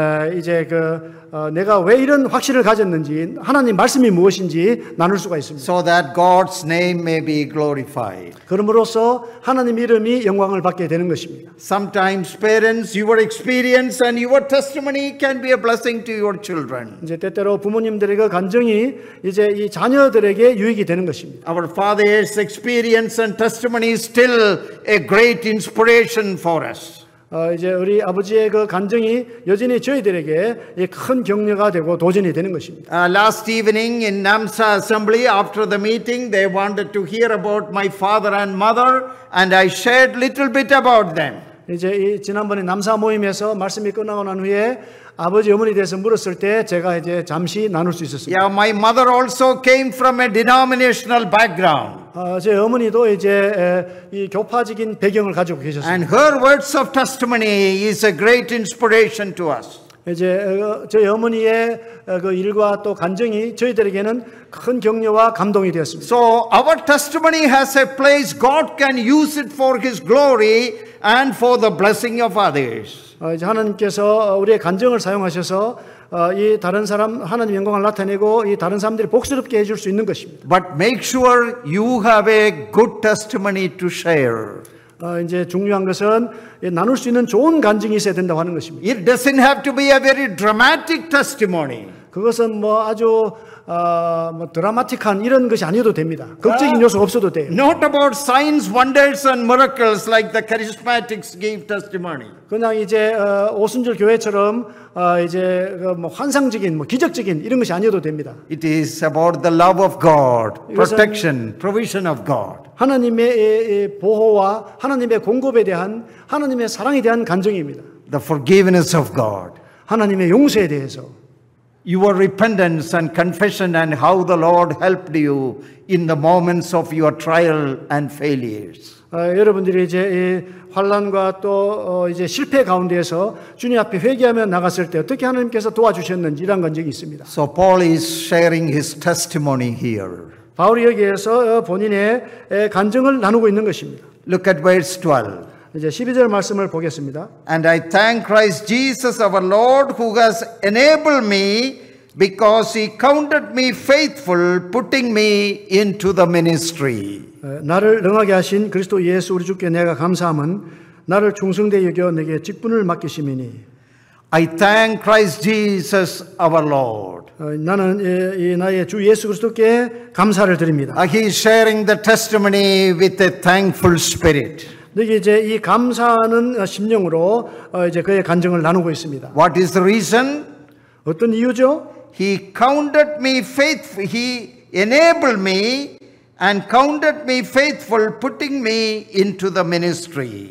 B: 이제 내가 왜 이런 확신을 가졌는지 하나님 말씀이 무엇인지 나눌 수가 있습니다.
A: So that God's name may be glorified.
B: 그럼으로써 하나님 이름이 영광을 받게 되는 것입니다.
A: Sometimes parents, your experience and your testimony can be a blessing to your children.
B: 이제 때때로 부모님들의 그 간증이 이제 이 자녀들에게 유익이 되는 것입니다.
A: Our father's experience and testimony is still a great inspiration for us.
B: 이제 우리 아버지의 그 간증이 여전히 저희들에게 큰 격려가 되고 도전이 되는 것입니다.
A: Last evening in Namsa Assembly, after the meeting, they wanted to hear about my father and mother, and I shared little bit about them.
B: 이제 이 지난번에 남사 모임에서 말씀이 끝나고 난 후에 아버지 어머니에 대해서 물었을 때 제가 이제 잠시 나눌 수 있었습니다.
A: Yeah, my mother also came from a denominational background.
B: 제 어머니도 이제 이 교파적인 배경을 가지고 계셨습니다.
A: And her words of testimony is a great inspiration to us.
B: 이제 저희 어머니의 그 일과 또 간증이 저희들에게는 큰 격려와 감동이 되었습니다.
A: So our testimony has a place. God can use it for His glory and for the blessing of others.
B: 이제 하나님께서 우리의 간증을 사용하셔서 이 다른 사람 하나님 영광을 나타내고 이 다른 사람들이 복스럽게 해줄 수 있는 것입니다.
A: But make sure you have a good testimony to share.
B: 이제 중요한 것은 나눌 수 있는 좋은 간증이 있어야 된다고 하는 것입니다.
A: It doesn't have to be a very dramatic testimony.
B: 그것은 뭐 아주 뭐 드라마틱한 이런 것이 아니어도 됩니다. 극적인 요소가 없어도 돼요.
A: Not about signs, wonders, and miracles like the charismatics gave testimony.
B: 그냥 이제 오순절 교회처럼 이제 뭐 환상적인, 뭐 기적적인 이런 것이 아니어도 됩니다.
A: It is about the love of God, protection, provision of God.
B: 하나님의 보호와 하나님의 공급에 대한 하나님의 사랑에 대한 간증입니다.
A: The forgiveness of God.
B: 하나님의 용서에 대해서.
A: Your repentance and confession and how the Lord helped you in the moments of your trial and failures.
B: 여러분들이 이제 환난과 또 이제 실패 가운데에서 주님 앞에 회개하며 나갔을 때 어떻게 하나님께서 도와주셨는지 이런 간증이 있습니다.
A: So Paul is sharing his testimony here.
B: 바울이 여기에서 본인의 간증을 나누고 있는 것입니다.
A: Look at verse 12.
B: 이제 12절 말씀을 보겠습니다.
A: And I thank Christ Jesus our Lord who has enabled me because he counted me faithful, putting me into the ministry.
B: 나를 능하게 하신 그리스도 예수 우리 주께 내가 감사함은 나를 충성되이 여겨 내게 직분을 맡기심이니.
A: I thank Christ Jesus our Lord.
B: 나는 나의 주 예수 그리스도께 감사를 드립니다.
A: He is sharing the testimony with a thankful spirit.
B: 여기 이제 이 감사하는 심령으로 이제 그의 간증을 나누고 있습니다.
A: What is the reason?
B: 어떤 이유죠?
A: He counted me faithful. He enabled me and counted me faithful, putting me into the ministry.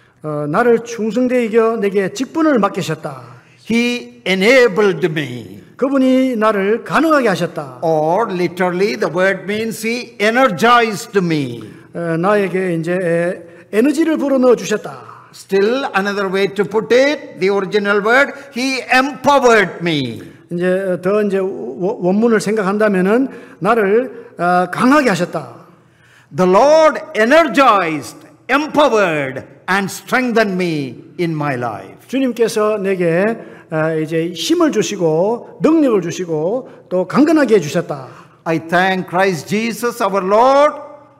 B: 나를 충성되이 여겨 내게 직분을 맡기셨다.
A: He enabled me.
B: 그분이 나를 가능하게 하셨다.
A: Or literally the word means he energized me.
B: 나에게 이제 에너지를 불어넣어 주셨다.
A: Still another way to put it, the original word, he empowered me.
B: 이제 더 이제 원문을 생각한다면은 나를 강하게 하셨다.
A: The Lord energized, empowered and strengthened me in my life.
B: 주님께서 내게 이제 힘을 주시고 능력을 주시고 또 강건하게 해 주셨다.
A: I thank Christ Jesus our Lord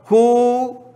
A: who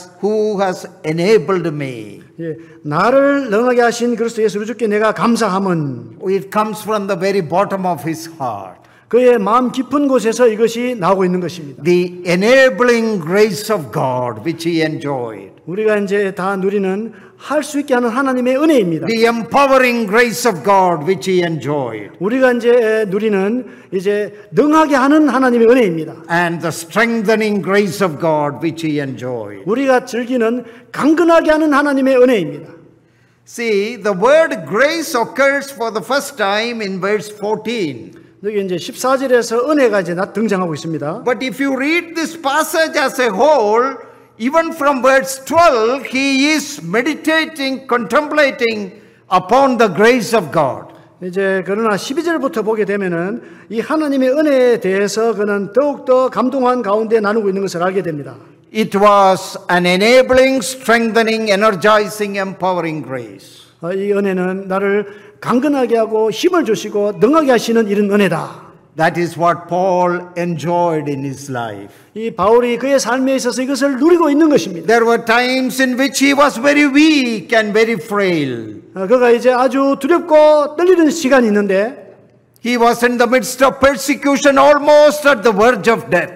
A: has enabled me.
B: 예, 나를 능하게 하신 그리스도 예수 주께 내가 감사함은
A: It comes from the very bottom of his heart.
B: 그의 마음 깊은 곳에서 이것이 나오고 있는 것입니다.
A: The enabling grace of God which he enjoyed.
B: 우리가 이제 다 누리는 할 수 있게 하는 하나님의 은혜입니다.
A: The empowering grace of God which he enjoyed.
B: 우리가 이제 누리는 이제 능하게 하는 하나님의 은혜입니다.
A: And the strengthening grace of God which he enjoyed.
B: 우리가 즐기는 강건하게 하는 하나님의 은혜입니다.
A: See, the word grace occurs for the first time in verse 14.
B: 여기 이제 14절에서 은혜가 이제 등장하고 있습니다.
A: But if you read this passage as a whole, even from verse 12, he is meditating, contemplating upon the grace of God.
B: 이제 그러나 12절부터 보게 되면은 이 하나님의 은혜에 대해서 그는 더욱더 감동한 가운데 나누고 있는 것을 알게 됩니다.
A: It was an enabling, strengthening, energizing, empowering grace.
B: 이 은혜는 나를 강건하게 하고 힘을 주시고 능하게 하시는 이런 은혜다.
A: That is what Paul enjoyed in his life.
B: 이 바울이 그의 삶에 있어서 이것을 누리고 있는 것입니다.
A: There were times in which he was very weak and very frail.
B: 그가 이제 아주 두렵고 떨리는 시간이 있는데
A: He was in the midst of persecution, almost at the verge of death.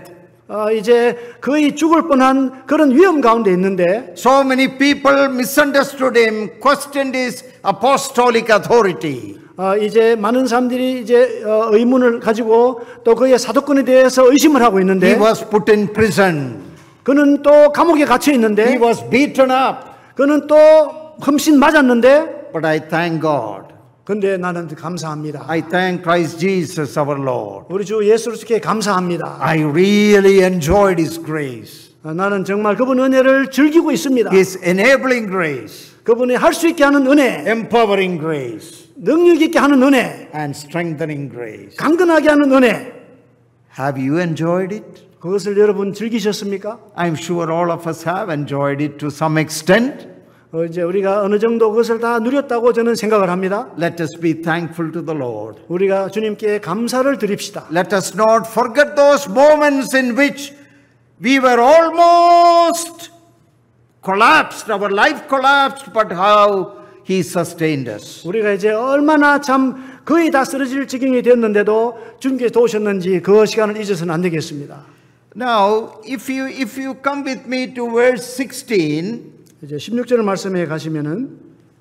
B: 이제 거의 죽을 뻔한 그런 위험 가운데 있는데
A: So many people misunderstood him, questioned his apostolic authority.
B: 이제 많은 사람들이 이제 의문을 가지고 또 그의 사도권에 대해서 의심을 하고 있는데
A: He was put in prison.
B: 그는 또 감옥에 갇혀 있는데
A: He was beaten up.
B: 그는 또 흠씬 맞았는데
A: But I thank God.
B: 근데 나는 감사합니다.
A: I thank Christ Jesus our Lord.
B: 우리 주 예수 그리스도께 감사합니다.
A: I really enjoyed his grace.
B: 나는 정말 그분 은혜를 즐기고 있습니다.
A: His enabling grace.
B: 그분이 할 수 있게 하는 은혜,
A: Empowering grace.
B: 능력 있게 하는 은혜,
A: And strengthening grace.
B: 강건하게 하는 은혜.
A: Have you enjoyed it?
B: 그것을 여러분 즐기셨습니까?
A: I'm sure all of us have enjoyed it to some extent.
B: 이제 우리가 어느 정도 그것을 다 누렸다고 저는 생각을 합니다.
A: Let us be thankful to the Lord.
B: 우리가 주님께 감사를 드립시다.
A: Let us not forget those moments in which we were almost collapsed, our life collapsed, but how He sustained us.
B: 우리가 이제 얼마나 참 거의 다 쓰러질 지경이 되었는데도 주님께서 도우셨는지 그 시간을 잊어서는 안 되겠습니다.
A: Now, if you come with me to verse 16,
B: 이제 16절 말씀에 가시면은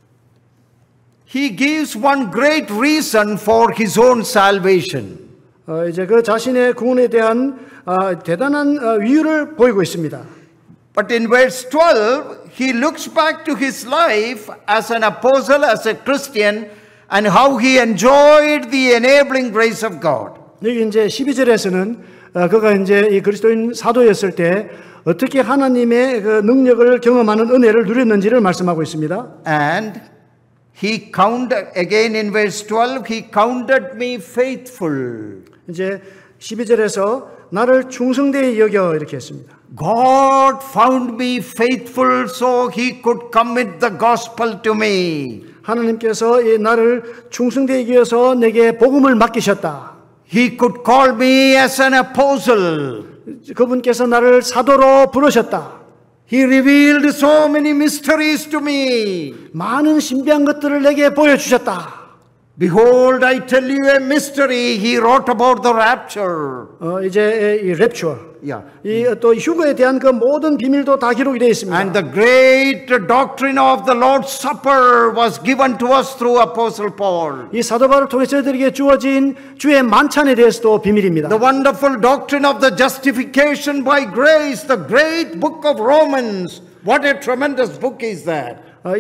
A: he gives one great reason for his own salvation.
B: 이제 그 자신의 구원에 대한 대단한 이유를 보이고 있습니다.
A: But in verse 12, he looks back to his life as an apostle, as a Christian, and how he enjoyed the enabling grace of God.
B: 여기 이제 12절에서는 그가 이제 이 그리스도인 사도였을 때 어떻게 하나님의 그 능력을 경험하는 은혜를 누렸는지를 말씀하고 있습니다.
A: And he counted, again in verse 12, he counted me faithful.
B: 이제 12절에서 나를 충성되이 여겨 이렇게 했습니다.
A: God found me faithful so he could commit the gospel to me.
B: 하나님께서 이 나를 충성되이 여겨서 내게 복음을 맡기셨다.
A: He could call me as an apostle.
B: 그분께서 나를 사도로 부르셨다.
A: He revealed so many mysteries to me.
B: 많은 신비한 것들을 내게 보여주셨다.
A: Behold, I tell you a mystery. He wrote about the rapture.
B: 이제 이 랩처,
A: Yeah.
B: 이 또 휴거에 대한 그 모든 비밀도 다 기록이 되어 있습니다.
A: And the great doctrine of the Lord's Supper was given to us through Apostle Paul.
B: 이 사도 바울을 통해 저희들에게 주어진 주의 만찬에 대해서도 비밀입니다.
A: The wonderful doctrine of the justification by grace, the great book of Romans. What a tremendous book is that.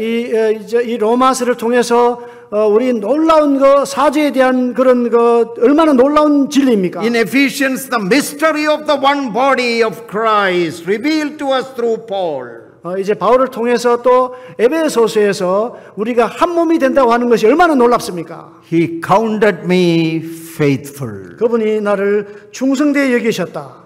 B: 이 로마서를 통해서 우리 놀라운 그 사죄에 대한 그런 그 얼마나 놀라운 진리입니까?
A: In Ephesians, the mystery of the one body of Christ revealed to us through Paul.
B: 이제 바울을 통해서 또 에베소서에서 우리가 한 몸이 된다고 하는 것이 얼마나 놀랍습니까?
A: He counted me faithful.
B: 그분이 나를 충성되이 여기셨다.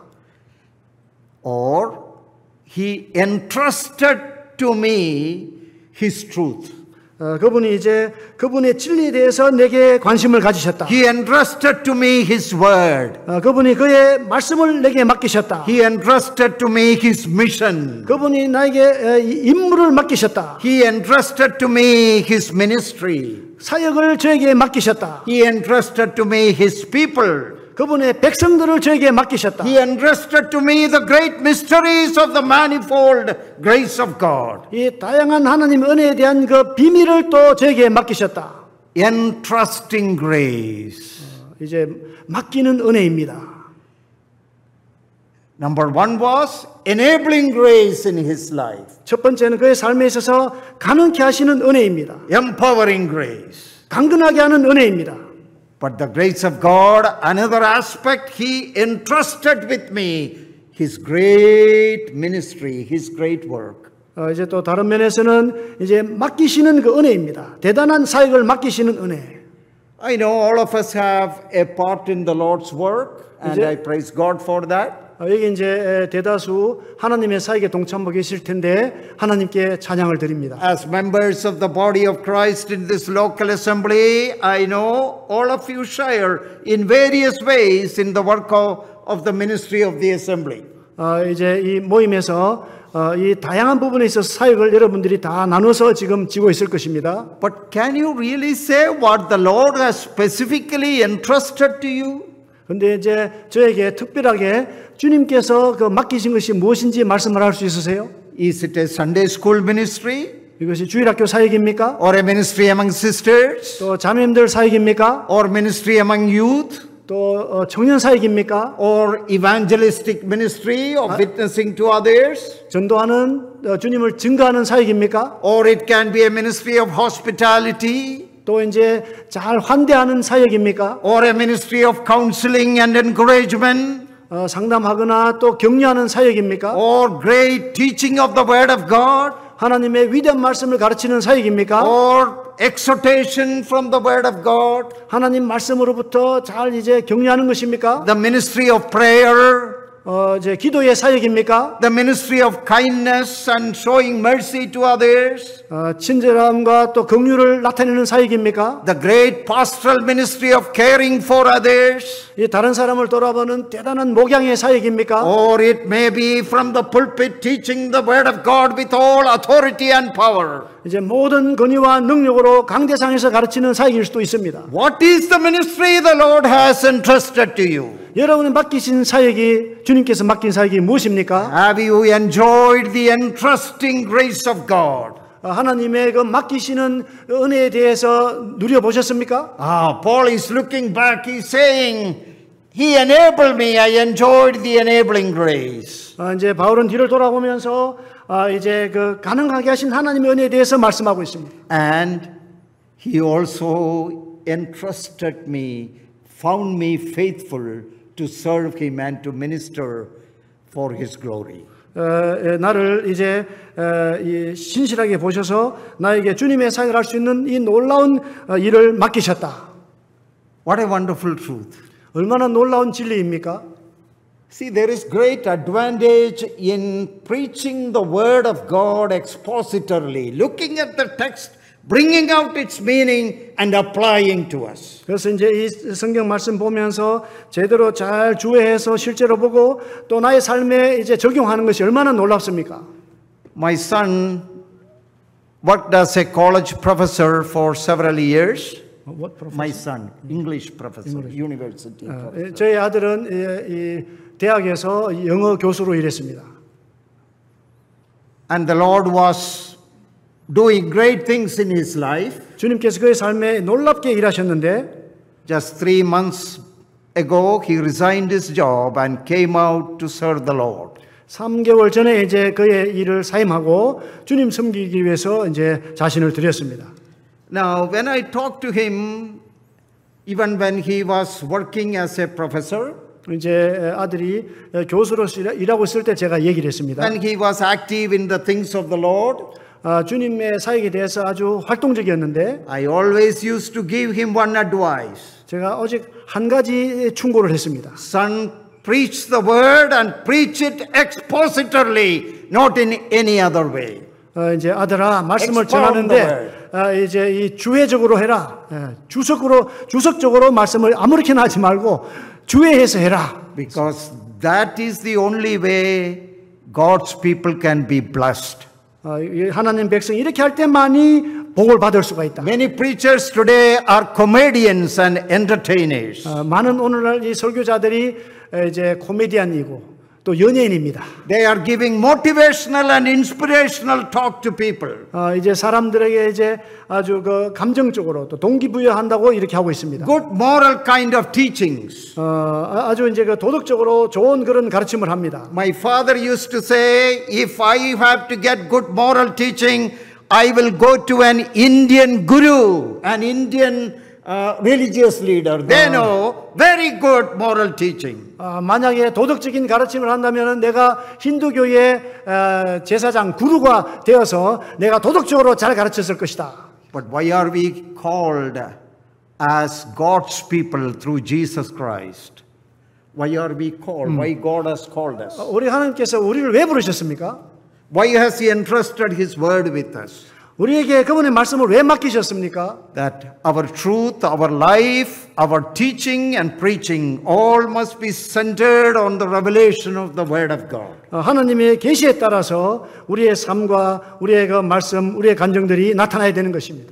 A: Or he entrusted to me his truth.
B: 그분이 이제 그분의 진리에 대해서 내게 관심을 가지셨다.
A: He entrusted to me his word.
B: 그분이 그의 말씀을 내게 맡기셨다.
A: He entrusted to me his mission.
B: 그분이 나에게 임무를 맡기셨다.
A: He entrusted to me his ministry.
B: 사역을 저에게 맡기셨다.
A: He entrusted to me his people.
B: 그분의 백성들을 저에게 맡기셨다.
A: He entrusted to me the great mysteries of the manifold grace of God.
B: 이 다양한 하나님의 은혜에 대한 그 비밀을 또 저에게 맡기셨다.
A: Entrusting grace.
B: 이제 맡기는 은혜입니다.
A: Number one was enabling grace in his life.
B: 첫 번째는 그의 삶에 있어서 가능케 하시는 은혜입니다.
A: Empowering grace.
B: 강건하게 하는 은혜입니다.
A: But the grace of God, another aspect, he entrusted with me his great ministry, his great work.
B: 이제 또 다른 면에서는 이제 맡기시는 그 은혜입니다. 대단한 사역을 맡기시는 은혜.
A: I know all of us have a part in the Lord's work, and I praise God for that.
B: 여기 이제 대다수 하나님의 사역에 동참하고 계실 텐데 하나님께 찬양을 드립니다.
A: As members of the body of Christ in this local assembly, I know all of you share in various ways in the work of the ministry of the assembly.
B: 이제 이 모임에서 이 다양한 부분에 있어서 사역을 여러분들이 다 나눠서 지금 지고 있을 것입니다.
A: But can you really say what the Lord has specifically entrusted to you?
B: 근데 이제 저에게 특별하게 주님께서 그 맡기신 것이 무엇인지 말씀을 할 수 있으세요?
A: Is it a Sunday school ministry?
B: 이것이 주일학교 사역입니까?
A: Or a ministry among sisters?
B: 또 자매님들 사역입니까?
A: Or ministry among youth?
B: 또 청년 사역입니까?
A: Or evangelistic ministry of witnessing to others?
B: 전도하는 주님을 증거하는 사역입니까?
A: Or it can be a ministry of hospitality?
B: 또 이제 잘 환대하는 사역입니까?
A: Or a ministry of counseling and encouragement?
B: 상담하거나 또 격려하는 사역입니까?
A: Or great teaching of the word of God?
B: 하나님의 위대한 말씀을 가르치는 사역입니까?
A: Or exhortation from the word of God?
B: 하나님 말씀으로부터 잘 이제 격려하는 것입니까?
A: The ministry of prayer?
B: 이제 기도의 사역입니까?
A: The ministry of kindness and showing mercy to others?
B: 친절함과 또 긍휼을 나타내는 사역입니까?
A: The great pastoral ministry of caring for others?
B: 이 다른 사람을 돌아보는 대단한 목양의 사역입니까?
A: Or it may be from the pulpit teaching the word of God with all authority and power.
B: 이제 모든 권위와 능력으로 강대상에서 가르치는 사역일 수도 있습니다.
A: What is the ministry the Lord has entrusted to you?
B: 여러분이 맡기신 사역이 주님께서 맡긴 사역이 무엇입니까?
A: Have you enjoyed the entrusting grace of God?
B: 하나님의 그 맡기시는 은혜에 대해서 누려보셨습니까?
A: Paul is looking back. He's saying, He enabled me. I enjoyed the enabling grace.
B: 이제 바울은 뒤를 돌아보면서 이제 그 가능하게 하신 하나님의 은혜에 대해서 말씀하고 있습니다.
A: And He also entrusted me, found me faithful to serve Him and to minister for His glory.
B: 나를 이제 신실하게 보셔서 나에게 주님의 사역을 할 수 있는 이 놀라운 일을 맡기셨다.
A: What a wonderful truth.
B: 얼마나 놀라운 진리입니까?
A: See, there is great advantage in preaching the word of God expositorily, looking at the text, bringing out its meaning and applying to us.
B: 그래서 이제 이 성경 말씀 보면서 제대로 잘 주의해서 실제로 보고 또 나의 삶에 이제 적용하는 것이 얼마나 놀랍습니까?
A: My son worked as a college professor for several years. My son, English professor, university professor.
B: 저희 아들은 이 대학에서 영어 교수로 일했습니다.
A: And the Lord was doing great things in his life.
B: 주님께서 그의 삶에 놀랍게 일하셨는데
A: Just 3 months ago, he resigned his job and came out to serve the Lord.
B: 3개월 전에 이제 그의 일을 사임하고 주님 섬기기 위해서 이제 자신을 드렸습니다.
A: Now, when I talked to him, even when he was working as a professor,
B: 이제 아들이 교수로서 일하고 있을 때 제가 얘기를 했습니다.
A: when he was active in the things of the Lord,
B: 주님의 사역에 대해서 아주 활동적이었는데
A: I always used to give him one advice.
B: 제가 오직 한 가지 충고를 했습니다.
A: Son, preach the word and preach it expositorily, not in any other way.
B: 이제 아들아 말씀을
A: Expound
B: 전하는데 이제 이 주회적으로 해라. 주석적으로 말씀을 아무렇게나 하지 말고 주회해서 해라.
A: Because that is the only way God's people can be blessed.
B: 하나님 백성이 이렇게 할 때만이 복을 받을 수가 있다.
A: Many preachers today are comedians and entertainers.
B: 많은 오늘날 이 설교자들이 이제 코미디언이고 또 연예인입니다.
A: They are giving motivational and inspirational talk to people.
B: 이제 사람들에게 이제 아주 그 감정적으로 또 동기부여한다고 이렇게 하고 있습니다.
A: Good moral kind of teachings.
B: 아주 이제 그 도덕적으로 좋은 그런 가르침을 합니다.
A: My father used to say, if I have to get good moral teaching, I will go to an Indian guru, an Indian religious leader. They know very good moral teaching.
B: 만약에 도덕적인 가르침을 한다면 내가 힌두교의 제사장 구루가 되어서 내가 도덕적으로 잘 가르쳤을 것이다.
A: But why are we called as God's people through Jesus Christ? Why are we called? Why God has called us?
B: 우리 하나님께서 우리를 왜 부르셨습니까?
A: Why has He entrusted His word with us?
B: 우리에게 그분의 말씀을 왜 맡기셨습니까?
A: That our truth, our life, our teaching and preaching all must be centered on the revelation of the Word of God.
B: 하나님의 계시에 따라서 우리의 삶과 우리의 그 말씀, 우리의 감정들이 나타나야 되는 것입니다.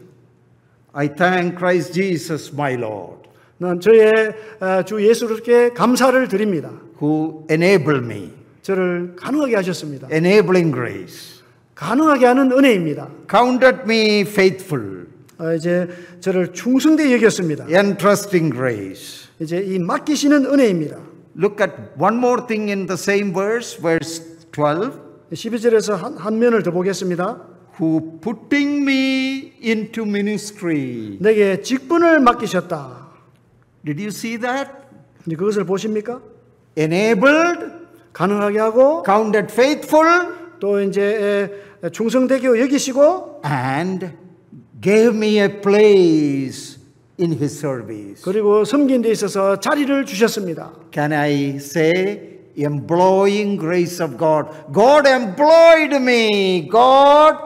A: I thank Christ Jesus, my Lord,
B: 난 저의 주 예수께 감사를 드립니다.
A: who enabled me,
B: 저를 가능하게 하셨습니다.
A: enabling grace,
B: 가능하게 하는 은혜입니다.
A: counted me faithful,
B: 이제 저를 충성되게 여겼습니다.
A: entrusting grace.
B: 이제 이 맡기시는 은혜입니다.
A: Look at one more thing in the same verse, verse 12.
B: 12절에서 한 면을 더 보겠습니다.
A: Who putting me into ministry.
B: 내게 직분을 맡기셨다.
A: Did you see that?
B: 이제 그것을 보십니까?
A: Enabled,
B: 가능하게 하고
A: counted faithful,
B: 또 이제 충성되게 여기시고
A: and gave me a place in His service.
B: 그리고 섬긴 데 있어서 자리를 주셨습니다.
A: Can I say, employing grace of God? God employed me. God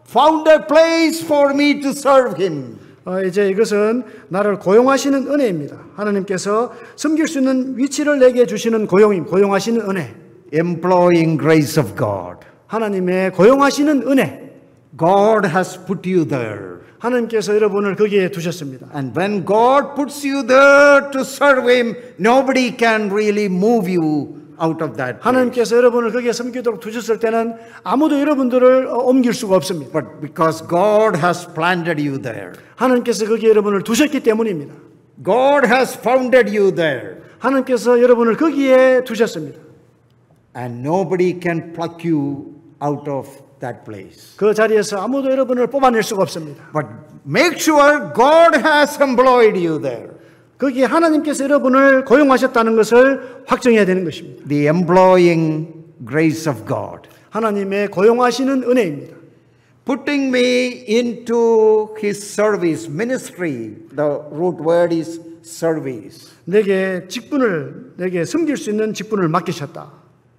A: found a place for me to serve him.
B: 이제 이것은 나를 고용하시는 은혜입니다. 하나님께서 섬길 수 있는 위치를 내게 주시는 고용하시는 은혜.
A: Employing grace of God.
B: 하나님의 고용하시는 은혜.
A: God has put you there.
B: 하나님께서 여러분을 거기에 두셨습니다.
A: And when God puts you there to serve him, nobody can really move you out of that place.
B: 하나님께서 여러분을 거기에 섬기도록 두셨을 때는 아무도 여러분들을 옮길 수가 없습니다.
A: But because God has planted you there.
B: 하나님께서 거기에 여러분을 두셨기 때문입니다.
A: God has founded you there.
B: 하나님께서 여러분을 거기에 두셨습니다.
A: And nobody can pluck you out of that place.
B: 그 자리에서 아무도 여러분을 뽑아낼 수가 없습니다.
A: But make sure God has employed you there.
B: 거기에 하나님께서 여러분을 고용하셨다는 것을 확정해야 되는 것입니다.
A: The employing grace of God.
B: 하나님의 고용하시는 은혜입니다.
A: Putting me into his service, ministry. The root word is service.
B: 내게 섬길 수 있는 직분을 맡기셨다.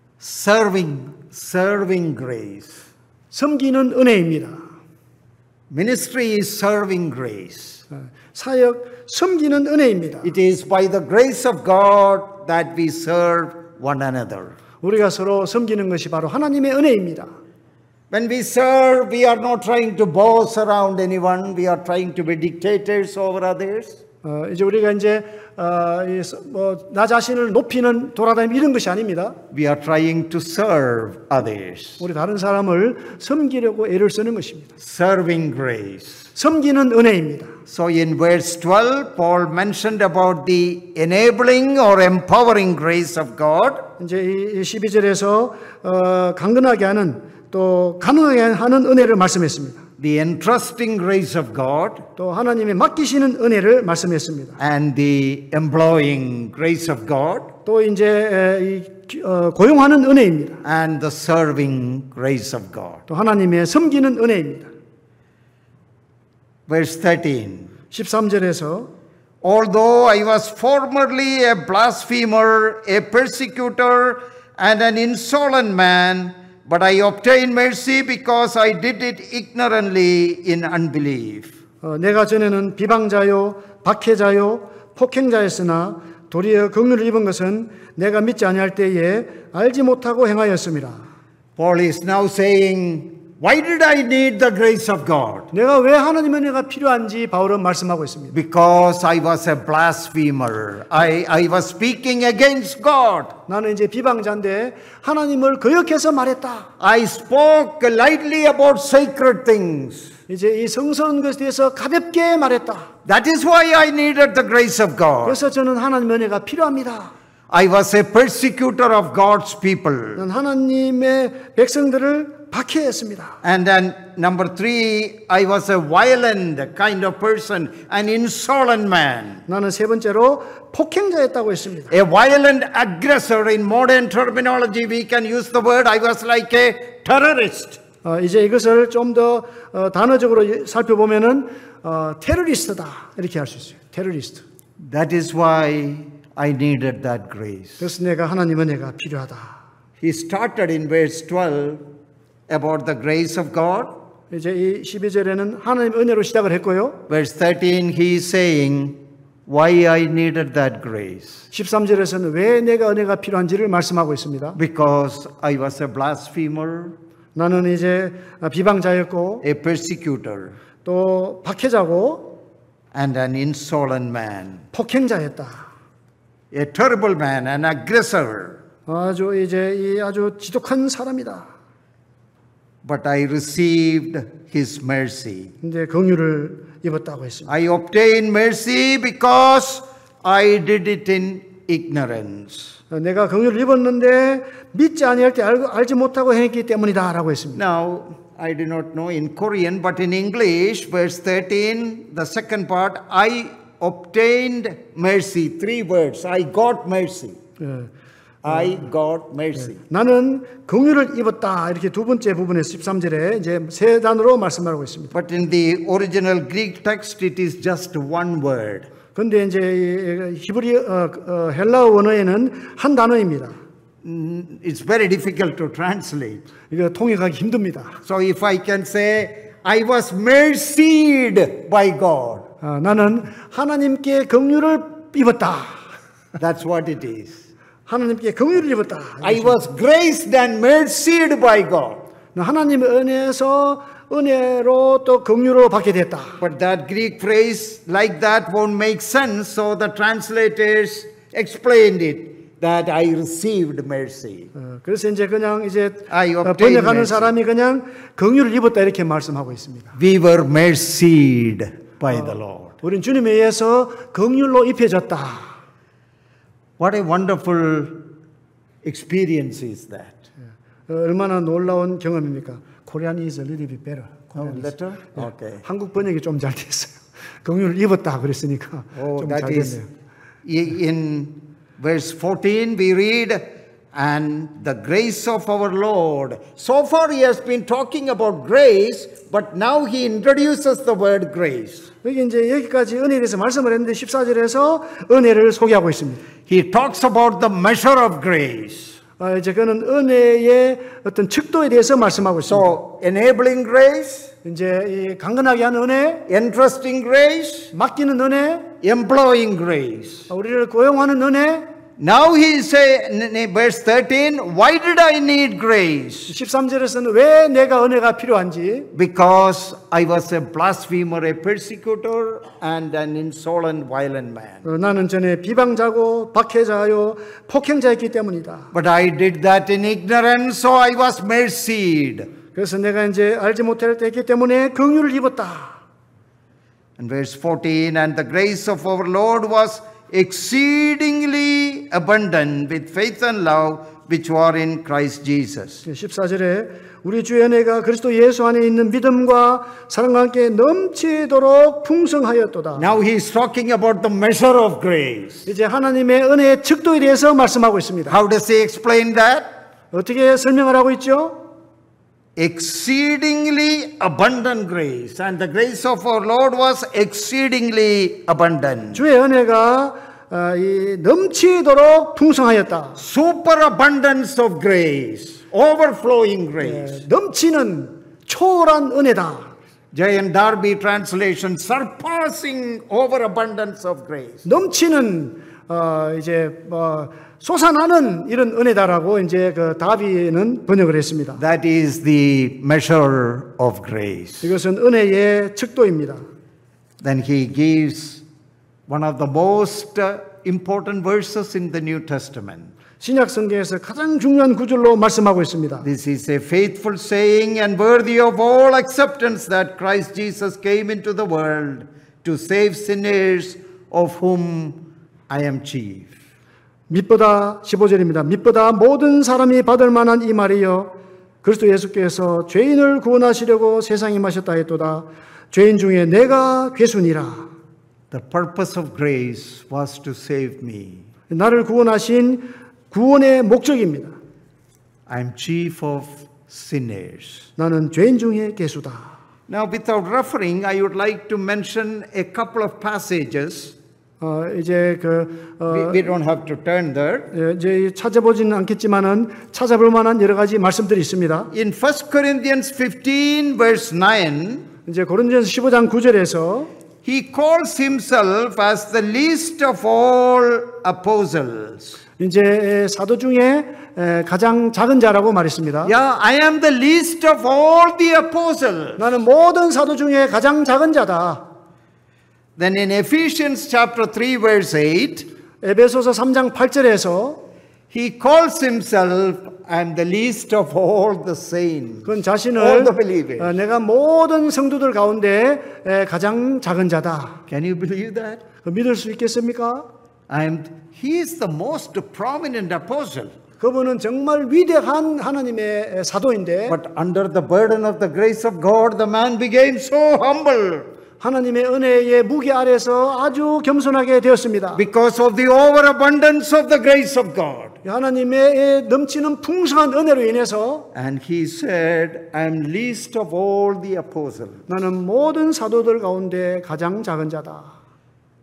A: Serving grace.
B: 섬기는 은혜입니다.
A: Ministry is serving grace.
B: 사역, 섬기는 은혜입니다.
A: It is by the grace of God that we serve one another.
B: 우리가 서로 섬기는 것이 바로 하나님의 은혜입니다.
A: When we serve, we are not trying to boss around anyone. We are trying to be dictators over others.
B: 이제 우리가 나 자신을 높이는 돌아다니는 이런 것이 아닙니다.
A: We are trying to serve others.
B: 우리 다른 사람을 섬기려고 애를 쓰는 것입니다.
A: Serving grace.
B: 섬기는 은혜입니다.
A: So in verse 12, Paul mentioned about the enabling or empowering grace of God.
B: 이제 이 12절에서 강건하게 하는 또 가능하게 하는 은혜를 말씀했습니다.
A: The entrusting grace of God.
B: 또 하나님의 맡기시는 은혜를 말씀했습니다.
A: And the employing grace of God.
B: 또 이제 고용하는 은혜입니다.
A: And the serving grace of God.
B: 또 하나님의 섬기는 은혜입니다.
A: Verse 13.
B: 13절에서
A: Although I was formerly a blasphemer, a persecutor, and an insolent man, but I obtained mercy because I did it ignorantly in unbelief.
B: 내가 전에는 비방자요, 박해자요, 폭행자였으나 도리어 긍휼을 입은 것은 내가 믿지 아니할 때에 알지 못하고 행하였습니다.
A: Paul is now saying, why did I need the grace of God?
B: 내가 왜 하나님의 은혜가 필요한지 바울은 말씀하고 있습니다.
A: Because I was a blasphemer. I was speaking against God.
B: 나는 이제 비방자인데 하나님을 거역해서 말했다.
A: I spoke lightly about sacred things.
B: 이제 이 성스러운 것에 대해서 가볍게 말했다.
A: That is why I needed the grace of God.
B: 그래서 저는 하나님의 은혜가 필요합니다.
A: I was a persecutor of God's people.
B: 난 하나님의 백성들을 박해했습니다.
A: And then number 3, I was a violent kind of person, an insolent man.
B: 나는 세 번째로 폭행자였다고 했습니다.
A: A violent aggressor. In modern terminology, we can use the word I was like a terrorist.
B: 이제 이것을 좀 더 단어적으로 살펴보면은 테러리스트다 이렇게 할 수 있어요. 테러리스트.
A: That is why I needed that grace.
B: 그래서 내가 하나님 은혜가 필요하다.
A: He started in verse 12 about the grace of God.
B: 이제 이 12절에는 하나님 은혜로 시작을 했고요.
A: Verse 13, he is saying why I needed that grace.
B: 13절에서는 왜 내가 은혜가 필요한지를 말씀하고 있습니다.
A: Because I was a blasphemer,
B: 나는 이제 비방자였고
A: a persecutor,
B: 또 박해자고
A: and an insolent man.
B: 폭행자였다.
A: A terrible man, an aggressor.
B: 아주 지독한 사람이다.
A: But I received his mercy.
B: 근데 긍휼을 입었다고 했습니다.
A: I obtained mercy because I did it in ignorance.
B: 내가 긍휼을 입었는데 믿지 아니할 때 알지 못하고 행했기 때문이다라고 했습니다.
A: Now, I do not know in Korean, but in English, verse 13, the second part, I obtained mercy. 3 words. I got mercy. I got mercy.
B: 나는 긍휼을 입었다. 이렇게 두 번째 부분에 13절에 이제 세 단어로 말씀하고 있습니다.
A: But in the original Greek text, it is just one word.
B: 근데 이제 헬라어 원어에는 한 단어입니다.
A: It's very difficult to translate.
B: 이거 통역하기 힘듭니다.
A: So if I can say, I was mercied by God.
B: 나는 하나님께 긍휼을 입었다.
A: That's what it is.
B: 하나님께 긍휼을 입었다.
A: I was graced and mercied by God.
B: 하나님의 은혜에서 은혜로 또 긍휼을 받게 됐다.
A: But that Greek phrase like that won't make sense, so the translators explained it that I received mercy.
B: 그래서 이제 그냥 이제
A: I obtained
B: 번역하는
A: mercy.
B: 사람이 그냥 긍휼을 입었다 이렇게 말씀하고 있습니다.
A: We were mercied by the Lord.
B: 우린 주님에 의해서 긍휼로 입혀졌다.
A: What a wonderful experience is that.
B: 얼마나 놀라운 경험입니까? Korean is a little bit better. Korean is.
A: Letter? Okay.
B: 한국 번역이 좀 잘 됐어요. 긍휼을 입었다 그랬으니까
A: Oh,
B: 좀
A: that
B: 잘
A: is
B: 됐네요.
A: in verse 14 we read, and the grace of our Lord. So far he has been talking about grace, but now he introduces the word grace.
B: 여기 이제 여기까지 은혜에 대해서 말씀을 했는데 14절에서 은혜를 소개하고 있습니다.
A: He talks about the measure of grace.
B: 이제 그는 은혜의 어떤 측도에 대해서 말씀하고 있습니다.
A: So, enabling grace,
B: 이제 이 강건하게 하는 은혜,
A: entrusting grace,
B: 맡기는 은혜,
A: employing grace.
B: 우리를 고용하는 은혜.
A: Now he say in verse 13, why did I need grace?
B: 13절에서는 왜 내가 은혜가 필요한지.
A: Because I was a blasphemer, a persecutor, and an insolent, violent man.
B: 나는 전에 비방자고 박해자요 폭행자였기 때문이다.
A: But I did that in ignorance, so I was mercied.
B: 그래서 내가 이제 알지 못할 때 했기 때문에 긍휼을 입었다.
A: And verse 14, and the grace of our Lord was exceedingly abundant with faith and love which were in Christ Jesus.
B: 14절에 우리 주의 은혜가 그리스도 예수 안에 있는 믿음과 사랑과 함께 넘치도록 풍성하였도다.
A: Now he is talking about the measure of grace.
B: 이제 하나님의 은혜의 측도에 대해서 말씀하고 있습니다.
A: How does he explain that?
B: 어떻게 설명을 하고 있죠?
A: Exceedingly abundant grace, and the grace of our Lord was exceedingly abundant.
B: 주의 은혜가 이 넘치도록 풍성하였다.
A: Superabundance of grace, overflowing grace.
B: 넘치는 초월한 은혜다.
A: J.N. Darby translation, surpassing overabundance of grace.
B: 넘치는 이제 솟아나는 이런 은혜다라고 이제 그 다비는 번역을 했습니다.
A: That is the measure of grace.
B: 이것은 은혜의 측도입니다.
A: Then he gives one of the most important verses in the New Testament.
B: 신약 성경에서 가장 중요한 구절로 말씀하고 있습니다.
A: This is a faithful saying and worthy of all acceptance that Christ Jesus came into the world to save sinners of whom I am chief.
B: 밑보다 15절입니다. 밑보다 모든 사람이 받을 만한 이 말이여 그리스도 예수께서 죄인을 구원하시려고 세상에 임하셨다 했도다. 죄인 중에 내가 괴순이라.
A: The purpose of grace was to save me.
B: 나를 구원하신 구원의 목적입니다.
A: I am chief of sinners.
B: 나는 죄인 중에 괴수다.
A: Now, without referring, I would like to mention a couple of passages.
B: 이제
A: We don't have to turn there.
B: 이제 찾아보지는 않겠지만은 찾아볼 만한 여러 가지 말씀들이 있습니다.
A: In 1 Corinthians 15 verse 9,
B: 이제 고린도전서 15장 9절에서
A: he calls himself as the least of all apostles.
B: 이제 사도 중에 가장 작은 자라고 말했습니다.
A: Yeah, I am the least of all the apostles.
B: 나는 모든 사도 중에 가장 작은 자다.
A: Then in Ephesians chapter 3 verse 8,
B: 에베소서 3장 8절에서
A: he calls himself, I am the least of all the saints.
B: 그건
A: All
B: 자신을
A: the believers.
B: 내가 모든 성도들 가운데 가장 작은 자다.
A: Can you believe that?
B: 믿을 수 있겠습니까?
A: He is the most prominent apostle.
B: 그분은 정말 위대한 하나님의 사도인데
A: But under the burden of the grace of God, the man became so humble.
B: 하나님의 은혜의 무게 아래서 아주 겸손하게 되었습니다.
A: Because of the overabundance of the grace of God.
B: 하나님의 넘치는 풍성한 은혜로 인해서
A: And he said, I am least of all the apostles.
B: 나는 모든 사도들 가운데 가장 작은 자다.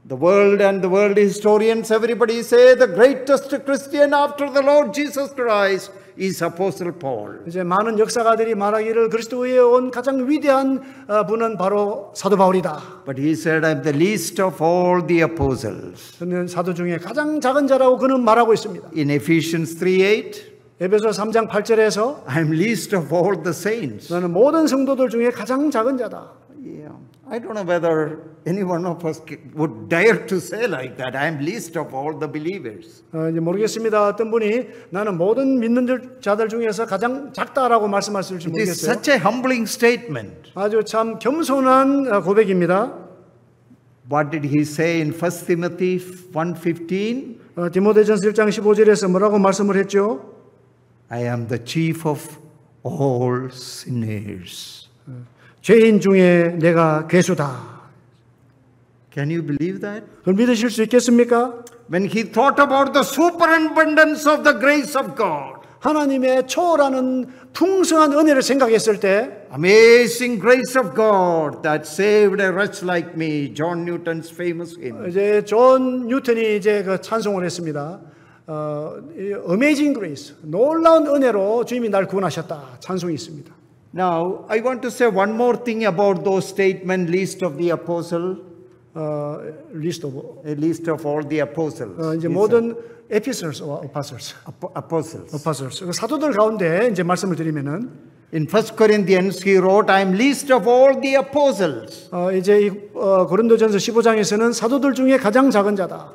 A: The world and the world historians, everybody say the greatest Christian after the Lord Jesus Christ is Apostle Paul.
B: 이제 많은 역사가들이 말하기를 그리스도에 온 가장 위대한 분은 바로 사도 바울이다.
A: But he said, I'm the least of all the apostles.
B: 그는 사도 중에 가장 작은 자라고 그는 말하고 있습니다.
A: In Ephesians 3:8,
B: 에베소 3장 8절에서
A: I'm least of all the saints.
B: 너는 모든 성도들 중에 가장 작은 자다.
A: Yeah. I don't know whether any one of us would dare to say like that. I'm least of all the believers.
B: 이제 모르겠습니다. 어떤 분이 나는 모든 믿는 자들 중에서 가장 작다라고 말씀하실지
A: It is
B: 모르겠어요.
A: such a humbling statement.
B: 아주 참 겸손한 고백입니다.
A: What did he say in 1 Timothy 1:15?
B: 디모데전서 1장 15절에서 뭐라고 말씀을 했죠?
A: I am the chief of all sinners.
B: 죄인 중에 내가 괴수다.
A: Can you believe that?
B: 그걸 믿으실 수 있겠습니까?
A: When he thought about the superabundance of the grace of God,
B: 하나님의 초월하는 풍성한 은혜를 생각했을 때
A: amazing grace of God that saved a wretch like me, John Newton's famous hymn.
B: 이제 존 뉴턴이 이제 그 찬송을 했습니다. Amazing Grace, 놀라운 은혜로 주님이 날 구원하셨다. 찬송이 있습니다.
A: Now, I want to say one more thing about those statements, least of the apostle,
B: List of
A: least of all the apostles.
B: 이제 모든 epistles, apostles, 사도들 가운데 이제 말씀을 드리면은
A: In 1 Corinthians, he wrote, I am least of all the apostles.
B: 이제 이 고린도전서 15장에서는 사도들 중에 가장 작은 자다.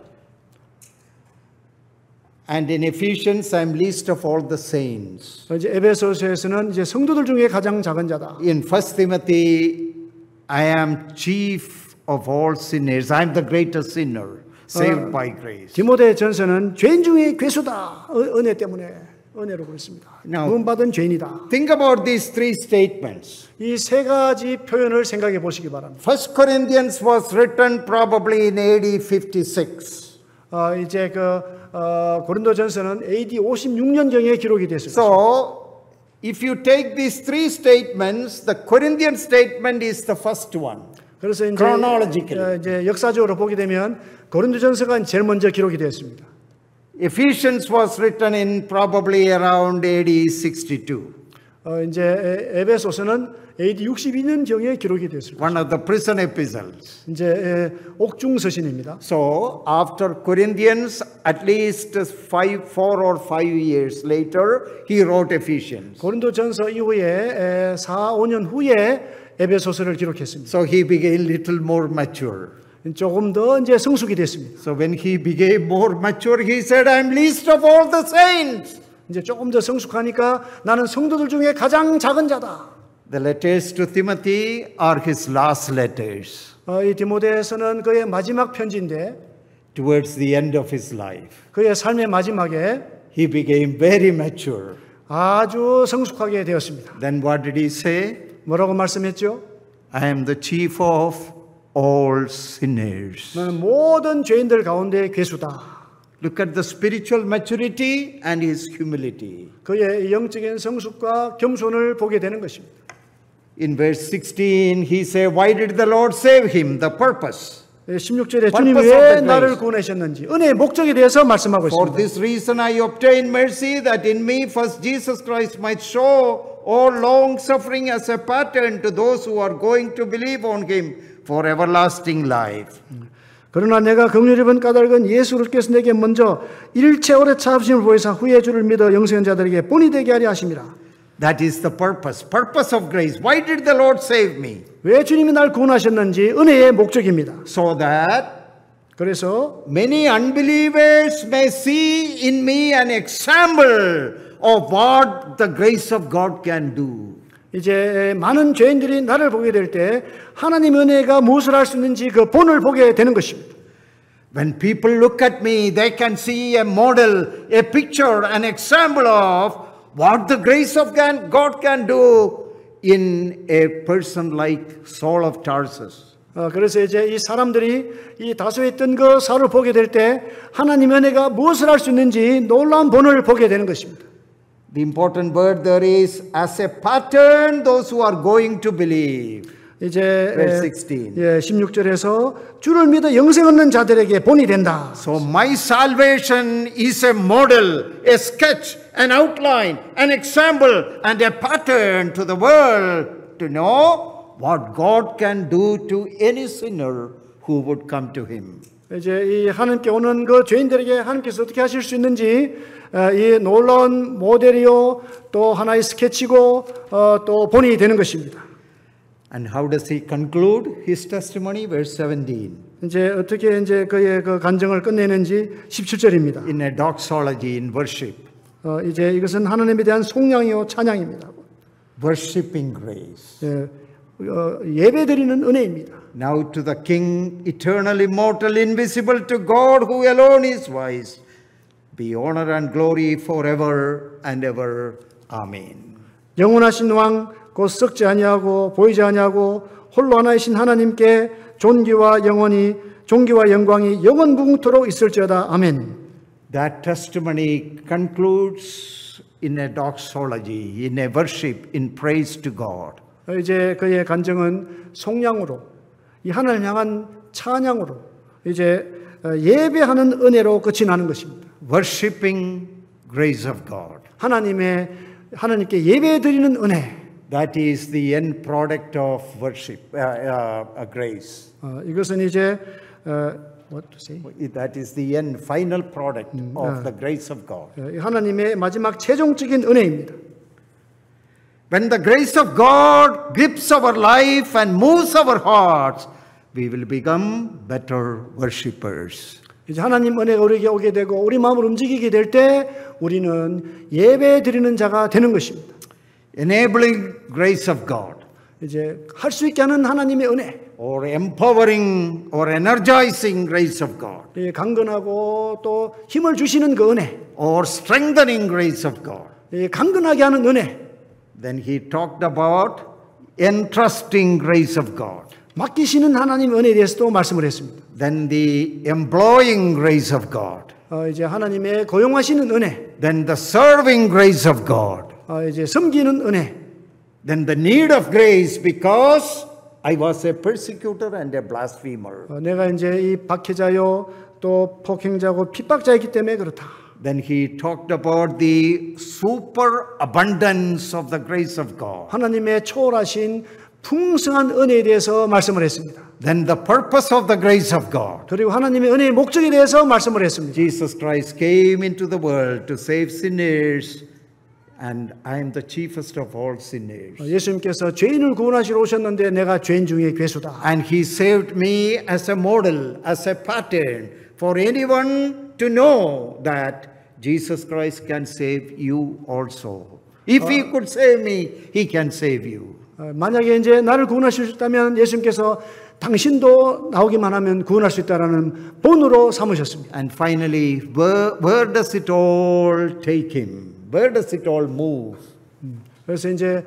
A: And in Ephesians, I am least of all the saints.
B: 이제 에베소서에서는 이제 성도들 중에 가장 작은 자다.
A: In 1 Timothy, I am chief of all sinners. I am the greatest sinner, saved by grace.
B: 디모데전서는 죄인 중에 괴수다. 은혜 때문에 은혜로 그랬습니다.
A: Now,
B: 구원받은 죄인이다.
A: Think about these three statements.
B: 이 세 가지 표현을 생각해 보시기 바랍니다.
A: 1 Corinthians was written probably in AD 56.
B: 이제 고린도전서는 AD 56년경에 기록이 됐습니다.
A: So, if you take these three statements, the Corinthian statement is the first one.
B: 그래서 이제,
A: chronologically.
B: 이제 역사적으로 보게 되면 고린도전서가 제일 먼저 기록이 되었습니다.
A: Ephesians was written in probably around AD 62.
B: 이제 에베소서는 AD 62년경에 기록이 됐습니다.
A: One of the prison epistles.
B: 이제 옥중 서신입니다.
A: So, after Corinthians, at least 4 or 5 years later, he wrote Ephesians.
B: 고린도전서 이후에 4, 5년 후에 에베소서를 기록했습니다.
A: So, he became little more mature.
B: 조금 더 이제 성숙이 됐습니다.
A: So, when he became more mature, he said, I am least of all the saints.
B: 이제 조금 더 성숙하니까 나는 성도들 중에 가장 작은 자다.
A: The letters to Timothy are his last letters.
B: 이 디모데서는 그의 마지막 편지인데
A: Towards the end of his life,
B: 그의 삶의 마지막에
A: he became very mature.
B: 아주 성숙하게 되었습니다.
A: Then what did he say?
B: 뭐라고 말씀했죠?
A: I am the chief of all sinners.
B: 나는 모든 죄인들 가운데 괴수다.
A: Look at the spiritual maturity and his humility.
B: 그의 영적인 성숙과 겸손을 보게 되는 것입니다.
A: In verse 16, he said, why did the Lord save him? The purpose.
B: 16절에 주님이 왜 나를 구원하셨는지 은혜의 목적에 대해서 말씀하고
A: For
B: 있습니다.
A: this reason I obtained mercy, that in me first Jesus Christ might show all long suffering as a pattern to those who are going to believe on him for everlasting life.
B: 그러나 내가 긍휼히 본 까닭은 예수 그리스도께서 내게 먼저 일체 오래 참으심을 보이사 후에 주를 믿어 영생한 자들에게 본이 되게 하려 하심이라.
A: That is the purpose of grace. Why did the Lord save me?
B: 왜 주님이 날 구원하셨는지 은혜의 목적입니다.
A: So that
B: 그래서
A: many unbelievers may see in me an example of what the grace of God can do.
B: 이제 많은 죄인들이 나를 보게 될 때 하나님의 은혜가 무엇을 할 수 있는지 그 본을 보게 되는 것입니다.
A: When people look at me, they can see a model, a picture, an example of what the grace of God can do in a person like Saul of Tarsus.
B: 그래서 이제 이 사람들이 이 다소의 뜬 그 사울을 보게 될 때 하나님의 은혜가 무엇을 할 수 있는지 놀라운 본을 보게 되는 것입니다.
A: The important word there is as a pattern those who are going to believe.
B: 이제
A: Verse 16.
B: 16절에서 주를 믿어 영생 얻는 자들에게 본이 된다.
A: So my salvation is a model, a sketch, an outline, an example, and a pattern to the world to know what God can do to any sinner who would come to Him.
B: 이제 이 하나님께 오는 그 죄인들에게 하나님께서 어떻게 하실 수 있는지 이 놀라운 모델이요 또 하나의 스케치고 또 본이 되는 것입니다.
A: And how does he conclude his testimony? Verse 17.
B: 이제 어떻게 이제 그의 그 간증을 끝내는지 17절입니다.
A: In a doxology, in worship,
B: 이제 이것은 하나님에 대한 송양이요 찬양입니다.
A: worshiping grace.
B: 예배드리는 은혜입니다.
A: Now to the King, eternal, immortal, invisible, to God who alone is wise, be honor and glory forever and ever. Amen.
B: 영원하신 왕 곧 썩지 아니하고 보이지 아니하고 홀로 하나이신 하나님께 존귀와 영광이 영원 무궁토록 있을지어다. 아멘.
A: That testimony concludes in a doxology, in a worship, in praise to God.
B: 이제 그의 간증은 송양으로 이 하나님을 향한 찬양으로 이제 예배하는 은혜로 끝이 나는 것입니다.
A: Worshipping grace of God.
B: 하나님께 예배드리는 은혜.
A: That is the end product of worship, grace.
B: 이것은 이제 what to say?
A: That is the end, final product of the grace of God.
B: 하나님의 마지막 최종적인 은혜입니다.
A: When the grace of God grips our life and moves our hearts, we will become better worshippers.
B: 이제 하나님 은혜가 우리에게 오게 되고 우리 마음을 움직이게 될 때 우리는 예배 드리는 자가 되는 것입니다.
A: Enabling grace of God.
B: 이제 할 수 있게 하는 하나님의 은혜.
A: Or empowering or energizing grace of God.
B: 강건하고 또 힘을 주시는 그 은혜.
A: Or strengthening grace of God.
B: 강건하게 하는 은혜.
A: Then he talked about entrusting grace of God.
B: 맡기시는 하나님 은혜에 대해서도 말씀을 했습니다.
A: Then the employing grace of God.
B: 이제 하나님의 고용하시는 은혜.
A: Then the serving grace of God.
B: 이제 섬기는 은혜.
A: Then the need of grace because I was a persecutor and a blasphemer.
B: 내가 이제 이 박해자요 또 폭행자고 핍박자이기 때문에 그렇다.
A: Then he talked about the superabundance of the grace of God.
B: 하나님의 초월하신 풍성한 은혜에 대해서 말씀을 했습니다.
A: Then the purpose of the grace of God.
B: 그리고 하나님의 은혜의 목적에 대해서 말씀을 했습니다.
A: Jesus Christ came into the world to save sinners, and I am the chiefest of all sinners.
B: 예수님께서 죄인을 구원하시러 오셨는데 내가 죄인 중에 괴수다.
A: And he saved me as a model, as a pattern for anyone to know that Jesus Christ can save you also. If he could save me, he can save you.
B: 만약에 이제 나를 구원하실 수 있다면 예수님께서 당신도 나오기만 하면 구원할 수 있다라는 본으로 삼으셨습니다.
A: And finally, where does it all take him? Where does it all move?
B: 그래서 이제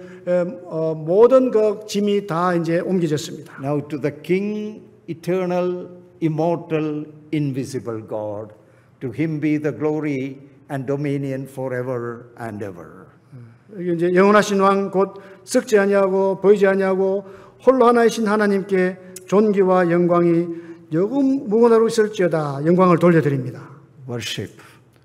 B: 모든 그 짐이 다 이제 옮겨졌습니다.
A: Now to the King, eternal, immortal, invisible God, to him be the glory and dominion forever and ever.
B: 이게 이제 영원하신 왕 곧 썩지 아니하고 보이지 아니하고 홀로 하나이신 하나님께 존귀와 영광이 영원 무궁하도록 있을지어다. 영광을 돌려드립니다.
A: Worship.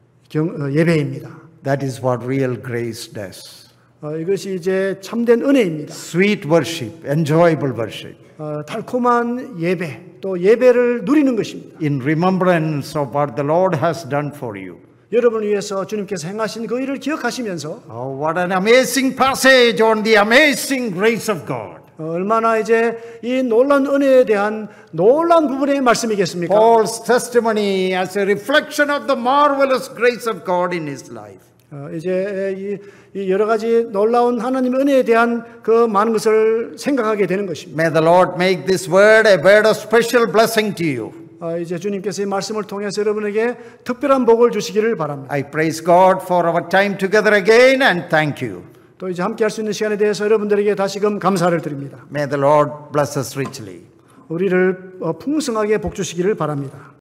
B: 예배입니다.
A: That is what real grace does.
B: 이것이 이제 참된 은혜입니다.
A: Sweet worship, enjoyable worship.
B: 달콤한 예배, 또 예배를 누리는 것입니다.
A: In remembrance of what the Lord has done for you.
B: 여러분을 위해서 주님께서 행하신 그 일을 기억하시면서
A: Oh, what an amazing passage on the amazing grace of God.
B: 얼마나 이제 이 놀라운 은혜에 대한 놀라운 부분의 말씀이겠습니까?
A: Paul's testimony as a reflection of the marvelous grace of God in his life.
B: 이제 이 여러 가지 놀라운 하나님의 은혜에 대한 그 많은 것을 생각하게 되는 것입니다.
A: May the Lord make this word a word of special blessing to you.
B: 이제 주님께서 이 말씀을 통해서 여러분에게 특별한 복을 주시기를 바랍니다.
A: I praise God for our time together again and thank you.
B: 또 이제 함께 할 수 있는 시간에 대해서 여러분들에게 다시금 감사를 드립니다.
A: May the Lord bless us richly.
B: 우리를 풍성하게 복 주시기를 바랍니다.